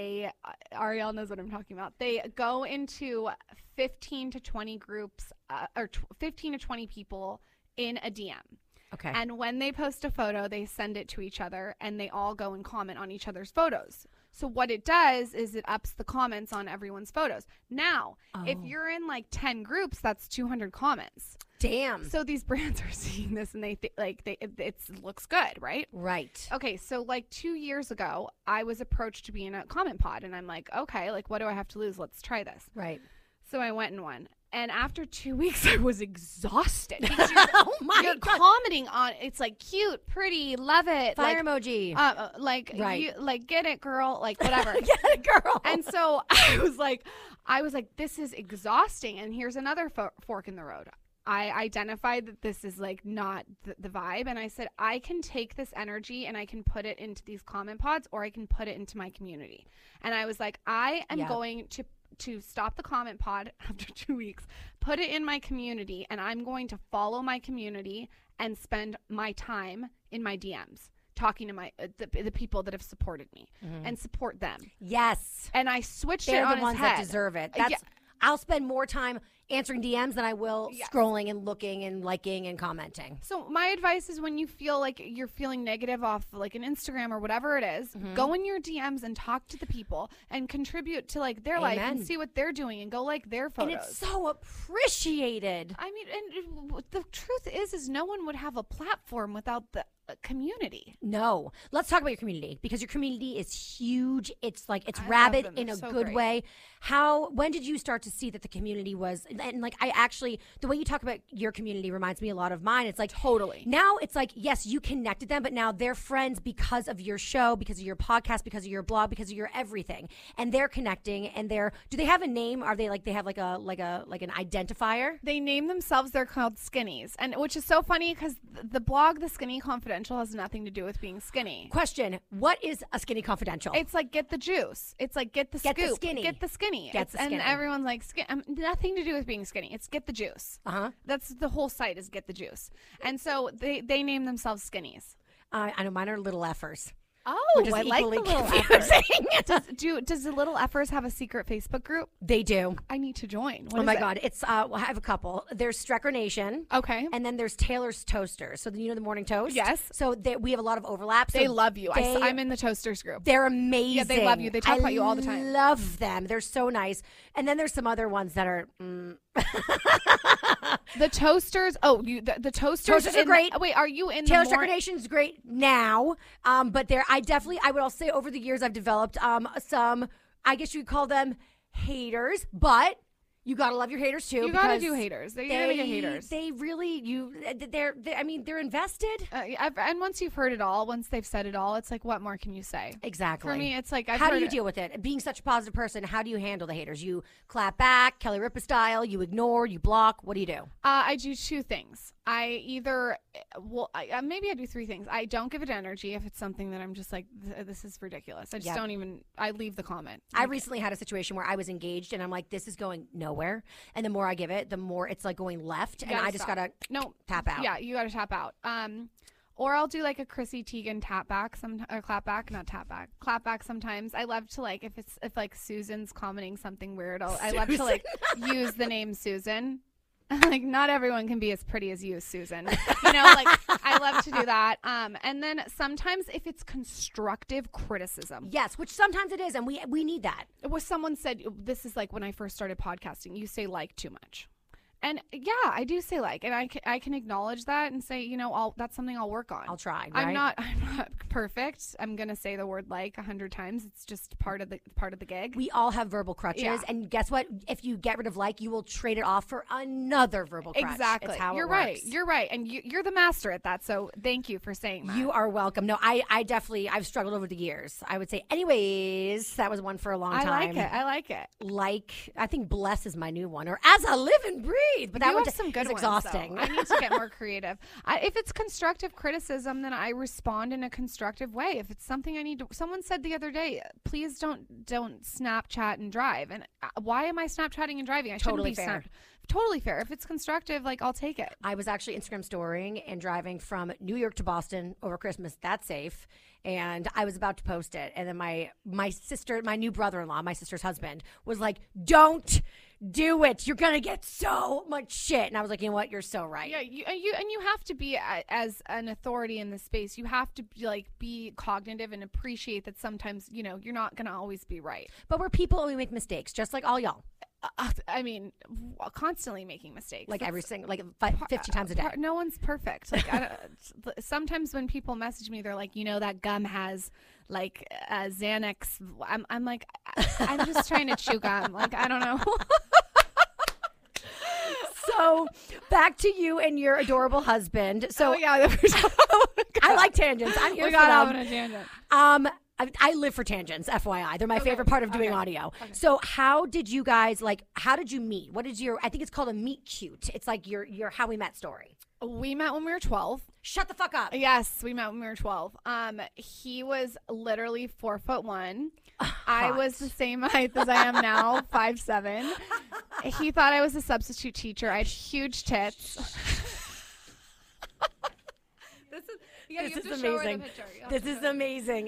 Ariel knows what I'm talking about. They go into 15 to 20 groups or 15 to 20 people in a DM. Okay. And when they post a photo, they send it to each other and they all go and comment on each other's photos. So what it does is it ups the comments on everyone's photos. Now, if you're in like 10 groups, that's 200 comments. Damn. So these brands are seeing this and it looks good, right? Right. Okay, so like 2 years ago, I was approached to be in a comment pod and I'm like, okay, like what do I have to lose? Let's try this. Right. So I went in one. And after 2 weeks, I was exhausted. You're commenting on it's like cute, pretty, love it, fire emoji, right? Get it, girl, like whatever, get it, girl. And so I was like, this is exhausting. And here's another fork in the road. I identified that this is like not the vibe, and I said I can take this energy and I can put it into these comment pods, or I can put it into my community. And I was like, I am going to stop the comment pod after 2 weeks, put it in my community, and I'm going to follow my community and spend my time in my DMs talking to the people that have supported me and support them. Yes. And I switched They're it on the ones his head. that deserve it. I'll spend more time answering DMs than I will scrolling and looking and liking and commenting. So my advice is when you feel like you're feeling negative off like an Instagram or whatever it is, go in your DMs and talk to the people and contribute to like their life and see what they're doing and go like their photos. And it's so appreciated. I mean, and the truth is no one would have a platform without the community. No. Let's talk about your community because your community is huge. It's like it's rabid in a good way. When did you start to see that the community was, and like the way you talk about your community reminds me a lot of mine. It's like totally. Now it's like, yes, you connected them, but now they're friends because of your show, because of your podcast, because of your blog, because of your everything. And they're connecting and do they have a name? Are they like, they have like an identifier? They name themselves, they're called Skinnies. And which is so funny because the blog, The Skinny Confidential, has nothing to do with being skinny. Question, what is a Skinny Confidential? It's like get the juice. It's like get the scoop. The skinny. Get the skinny. And everyone's like, nothing to do with being skinny. It's get the juice. That's the whole site is get the juice. And so they name themselves Skinnies. I know mine are Little Effers. Oh, I like the Little Effers. Does the Little Effers have a secret Facebook group? They do. I need to join. Oh my God. It's I have a couple. There's Strecker Nation. Okay. And then there's Taylor's Toasters. So the Morning Toast? Yes. So we have a lot of overlap. So they love you. I'm in the Toasters group. They're amazing. Yeah, they love you. They talk about you all the time. I love them. They're so nice. And then there's some other ones that are The Toasters. Oh, the Toasters. Toasters are great. Wait, are you in Taylor Strecker Nation's great now. But I would also say over the years I've developed some, I guess you would call them haters, but you gotta love your haters too. You gotta do haters. You're gonna get haters. They really, they're invested. And once you've heard it all, once they've said it all, it's like, what more can you say? Exactly. For me, it's like, how do you deal with it? Being such a positive person, how do you handle the haters? You clap back, Kelly Ripa style. You ignore. You block. What do you do? I do two things. Maybe I do three things. I don't give it energy if it's something that I'm just like, this is ridiculous. I just don't even. I leave the comment. I recently had a situation where I was engaged, and I'm like, this is going nowhere. And the more I give it, the more it's like going left, and I just gotta tap out. Yeah, you gotta tap out. Or I'll do like a Chrissy Teigen tap back clap back sometimes. I love to like if like Susan's commenting something weird. I love to like use the name Susan. Like, not everyone can be as pretty as you, Susan. You know, like, I love to do that. And then sometimes if it's constructive criticism. Yes, which sometimes it is, and we need that. Well, someone said, this is like when I first started podcasting, you say like too much. And yeah, I do say like, and I can acknowledge that and say, you know, that's something I'll work on. I'll try. Right? I'm not perfect. I'm gonna say the word like 100 times. It's just part of the gig. We all have verbal crutches, and guess what? If you get rid of like, you will trade it off for another verbal crutch. Exactly. It's how you're it right. works. You're right, and you're the master at that. So thank you for saying that. You are welcome. No, I definitely I've struggled over the years. I would say, anyways, that was one for a long time. I like it. Like, I think bless is my new one, or as I live and breathe. But that you one have some good is ones, exhausting. I need to get more creative. If it's constructive criticism, then I respond in a constructive way. If it's something I need to, someone said the other day, please don't Snapchat and drive. And why am I Snapchatting and driving? I Totally shouldn't be fair. Totally fair. If it's constructive, like, I'll take it. I was actually Instagram storying and driving from New York to Boston over Christmas. That's safe. And I was about to post it. And then my sister, my new brother-in-law, my sister's husband, was like, don't do it. You're going to get so much shit. And I was like, you know what? You're so right. Yeah, you have to be, as an authority in this space, you have to be cognitive and appreciate that sometimes, you know, you're not going to always be right. But we're people and we make mistakes, just like all y'all. I mean, constantly making mistakes. Like every single, 50 times a day. No one's perfect. Like, sometimes when people message me, they're like, you know, that gum has like Xanax. I'm like, I'm just trying to chew gum. Like, I don't know. So back to you and your adorable husband. So yeah, I like tangents. I'm here we for got them. off on a tangent. I live for tangents, FYI. They're my favorite part of doing audio. Okay. So how did you guys, how did you meet? What is your, I think it's called a meet cute. It's like your how we met story. We met when we were 12. Shut the fuck up. Yes, we met when we were 12. He was literally 4'1". I was the same height as I am now, 5'7". He thought I was a substitute teacher. I had huge tits. This is amazing. This is amazing.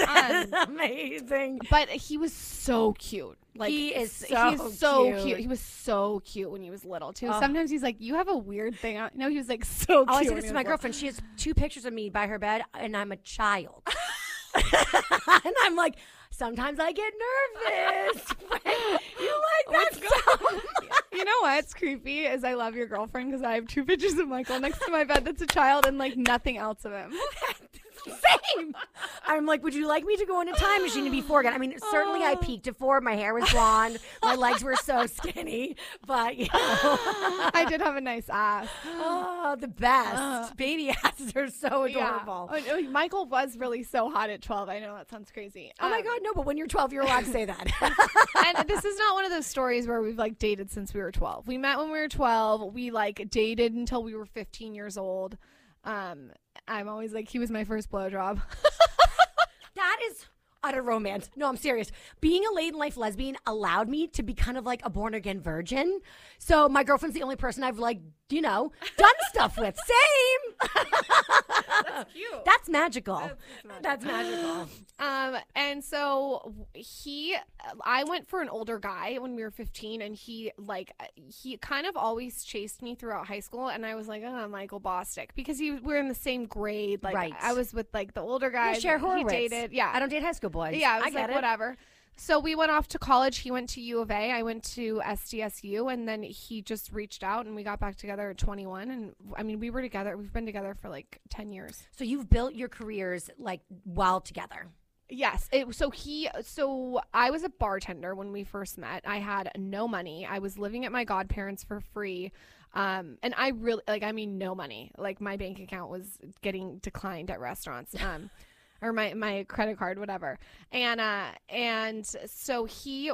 Amazing. But he was so cute. Like, he's so cute. He was so cute when he was little too. Sometimes he's like, "You have a weird thing." No, he was like so cute. I said this to my girlfriend. She has 2 pictures of me by her bed, and I'm a child. And I'm like, sometimes I get nervous. You like that so You know what's creepy is I love your girlfriend because I have 2 pictures of Michael next to my bed that's a child and like nothing else of him. Same. I'm like, would you like me to go in a time machine to be 4 again? I mean, certainly I peaked at 4. My hair was blonde. My legs were so skinny. But, you know. I did have a nice ass. Oh, the best. Baby asses are so adorable. Yeah. Michael was really so hot at 12. I know that sounds crazy. Oh, my God, no. But when you're 12, you're allowed to say that. And this is not one of those stories where we've like dated since we were 12. We met when we were 12. We like dated until we were 15 years old. I'm always like, he was my first blowjob. That is utter romance. No, I'm serious. Being a late in life lesbian allowed me to be kind of like a born again virgin. So my girlfriend's the only person I've like, you know, done stuff with. Same. That's cute. That's magical. That's magical. And so I went for an older guy when we were 15, and he kind of always chased me throughout high school, and I was like, Michael Bostic, because we're in the same grade. Like, right. I was with like the older guys. Cher Horowitz. He dated. Yeah. I don't date high school boys. Yeah, I get like, it. Whatever. So we went off to college. He went to U of A. I went to SDSU, and then he just reached out, and we got back together at 21. And I mean, we were together. We've been together for like 10 years. So you've built your careers like while together. Yes. So I was a bartender when we first met. I had no money. I was living at my godparents for free. And I really, no money. Like, my bank account was getting declined at restaurants. Or my credit card, whatever. And so he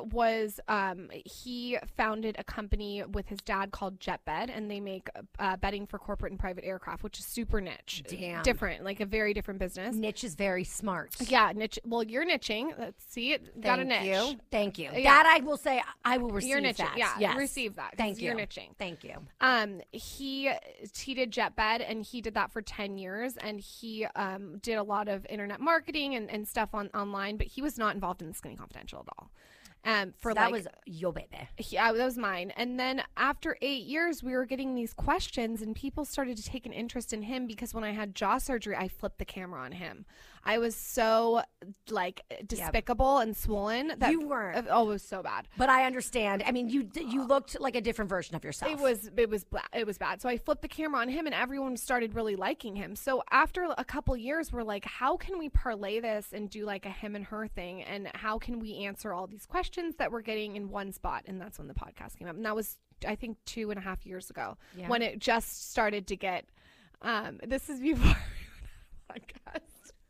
founded a company with his dad called JetBed, and they make bedding for corporate and private aircraft, which is super niche. Damn. Different, like a very different business. Niche is very smart. Yeah, niche. Well, you're niching. Let's see it. Got a niche. Thank you. Yeah. That I will say, I will receive you're niching. that. Yeah, yes. receive that. Thank you. You're niching. Thank you. He did JetBed, and he did that for 10 years, and he did a lot of internet marketing and stuff online, but he was not involved in the Skinny Confidential at all. For that was your baby. Yeah, that was mine. And then after 8 years, we were getting these questions, and people started to take an interest in him because when I had jaw surgery, I flipped the camera on him. I was so like despicable and swollen. That you weren't. Oh, it was so bad. But I understand. I mean, you looked like a different version of yourself. It was bad. So I flipped the camera on him, and everyone started really liking him. So after a couple years, we're like, how can we parlay this and do like a him and her thing? And how can we answer all these questions that we're getting in one spot? And that's when the podcast came up. And that was, I think, 2.5 years ago when it just started to get. This is before podcast.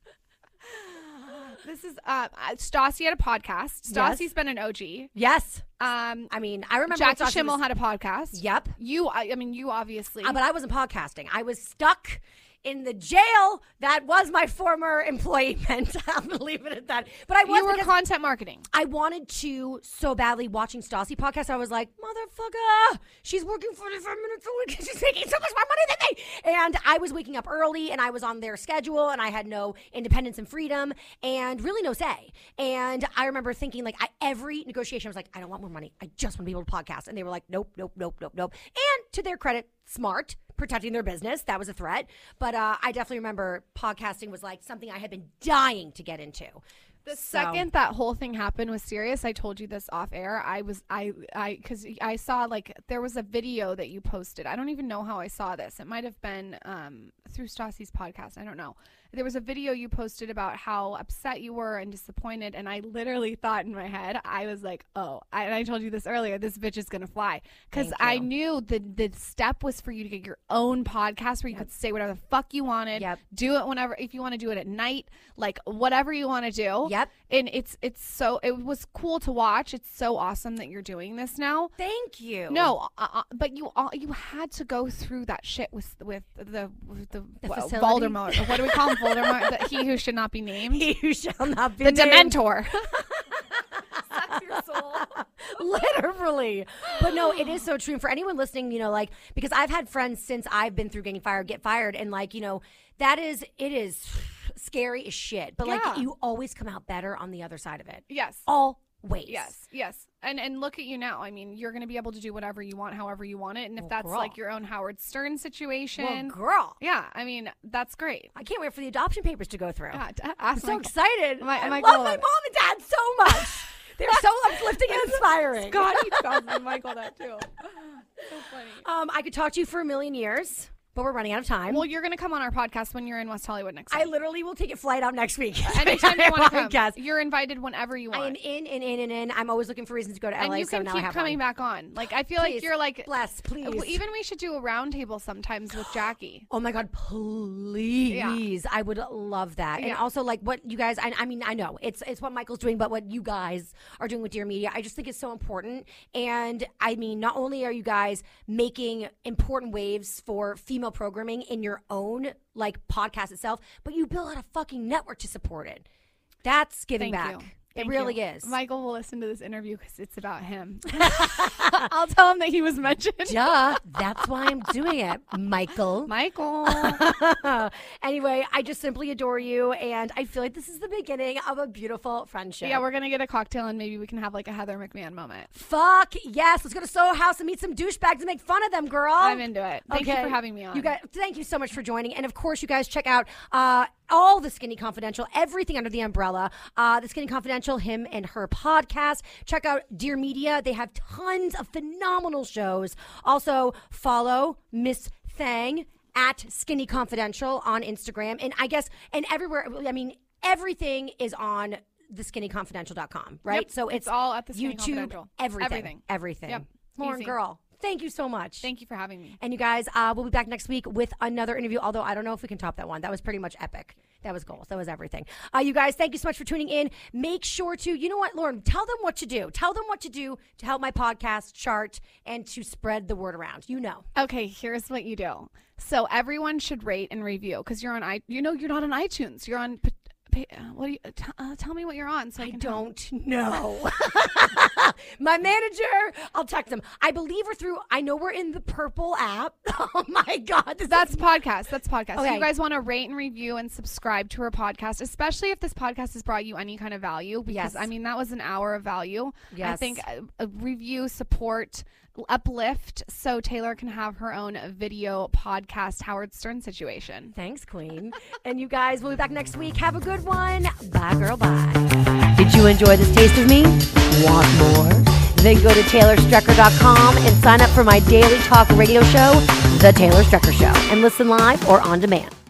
This is Stassi had a podcast. Stassi's been an OG. Yes. I mean, I remember Jackie Schimmel had a podcast. Yep. You obviously. But I wasn't podcasting. I was stuck in the jail that was my former employment. I'm going to leave it at that. But you were content marketing. I wanted to so badly watching Stassi podcast. I was like, motherfucker, she's working 45 minutes a week. She's making so much more money than me. And I was waking up early and I was on their schedule and I had no independence and freedom and really no say. And I remember thinking like every negotiation, I was like, I don't want more money. I just want to be able to podcast. And they were like, nope. And to their credit, smart, protecting their business. That was a threat. But I definitely remember podcasting was like something I had been dying to get into. The second that whole thing happened was serious. I told you this off air. Because I saw like there was a video that you posted. I don't even know how I saw this. It might have been through Stassi's podcast. I don't know. There was a video you posted about how upset you were and disappointed. And I literally thought in my head, I was like, and I told you this earlier, this bitch is going to fly. Because I knew the step was for you to get your own podcast where you could say whatever the fuck you wanted. Yep. Do it whenever, if you want to do it at night, like whatever you want to do. Yep. And it was cool to watch. It's so awesome that you're doing this now. Thank you. No, but you had to go through that shit with the Voldemort. What do we call him? Voldemort. He who should not be named. He who shall not be the named. Dementor. Sucks your soul. Literally. But no, it is so true. And for anyone listening, like, because I've had friends since I've been through getting fired, get fired. And like, it is scary as shit. But like, you always come out better on the other side of it. Yes. Always. Yes. And look at you now. I mean, you're going to be able to do whatever you want, however you want it. And if that's like your own Howard Stern situation. Well, girl. Yeah. I mean, that's great. I can't wait for the adoption papers to go through. Yeah, I'm so excited. I love my mom and dad so much. They're so uplifting and inspiring. God, he tells me Michael that too. So funny. I could talk to you for a million years, but we're running out of time. Well, you're going to come on our podcast when you're in West Hollywood next week. I literally will take a flight out next week. Anytime you want to come. You're invited whenever you want. I am in. I'm always looking for reasons to go to LA. And you can keep coming back on. Like, I feel like you're like... Bless, please. Even we should do a round table sometimes with Jackie. Oh my God, please. Yeah. I would love that. Yeah. And also like what you guys, I mean, I know it's what Michael's doing, but what you guys are doing with Dear Media, I just think it's so important. And I mean, not only are you guys making important waves for female programming in your own like podcast itself, but you build out a fucking network to support it. That's giving back. It really is. Michael will listen to this interview because it's about him. I'll tell him that he was mentioned. Duh. That's why I'm doing it, Michael. Anyway, I just simply adore you, and I feel like this is the beginning of a beautiful friendship. Yeah, we're going to get a cocktail, and maybe we can have like a Heather McMahon moment. Fuck yes. Let's go to Soho House and meet some douchebags and make fun of them, girl. I'm into it. Thank you for having me on. You guys, thank you so much for joining. And of course, you guys check out all the Skinny Confidential, everything under the umbrella. The Skinny Confidential, him and her podcast. Check out Dear Media. They have tons of phenomenal shows. Also, follow Miss Thang at Skinny Confidential on Instagram. And I guess, and everywhere, I mean, everything is on theskinnyconfidential.com, right? Yep, so it's all at the Skinny YouTube, Confidential. Everything. Yep. Lauren, Easy. girl. Thank you so much. Thank you for having me. And you guys, we'll be back next week with another interview, although I don't know if we can top that one. That was pretty much epic. That was goals. That was everything. You guys, thank you so much for tuning in. Make sure to, you know what, Lauren, tell them what to do. Tell them what to do to help my podcast chart and to spread the word around. You know. Okay, here's what you do. So everyone should rate and review because you're on you're not on iTunes. You're on What do you tell me what you're on so I can don't know. My manager, I'll text him. I believe I know we're in the Purple app. Oh my God. That's podcast. Okay. So you guys want to rate and review and subscribe to her podcast, especially if this podcast has brought you any kind of value. Because, I mean, that was an hour of value. Yes. I think a review, support, uplift so Taylor can have her own video podcast Howard Stern situation. Thanks, Queen. And you guys, we'll be back next week. Have a good one. Bye, girl. Bye. Did you enjoy this taste of me? Want more? Then go to TaylorStrecker.com and sign up for my daily talk radio show, The Taylor Strecker Show, and listen live or on demand.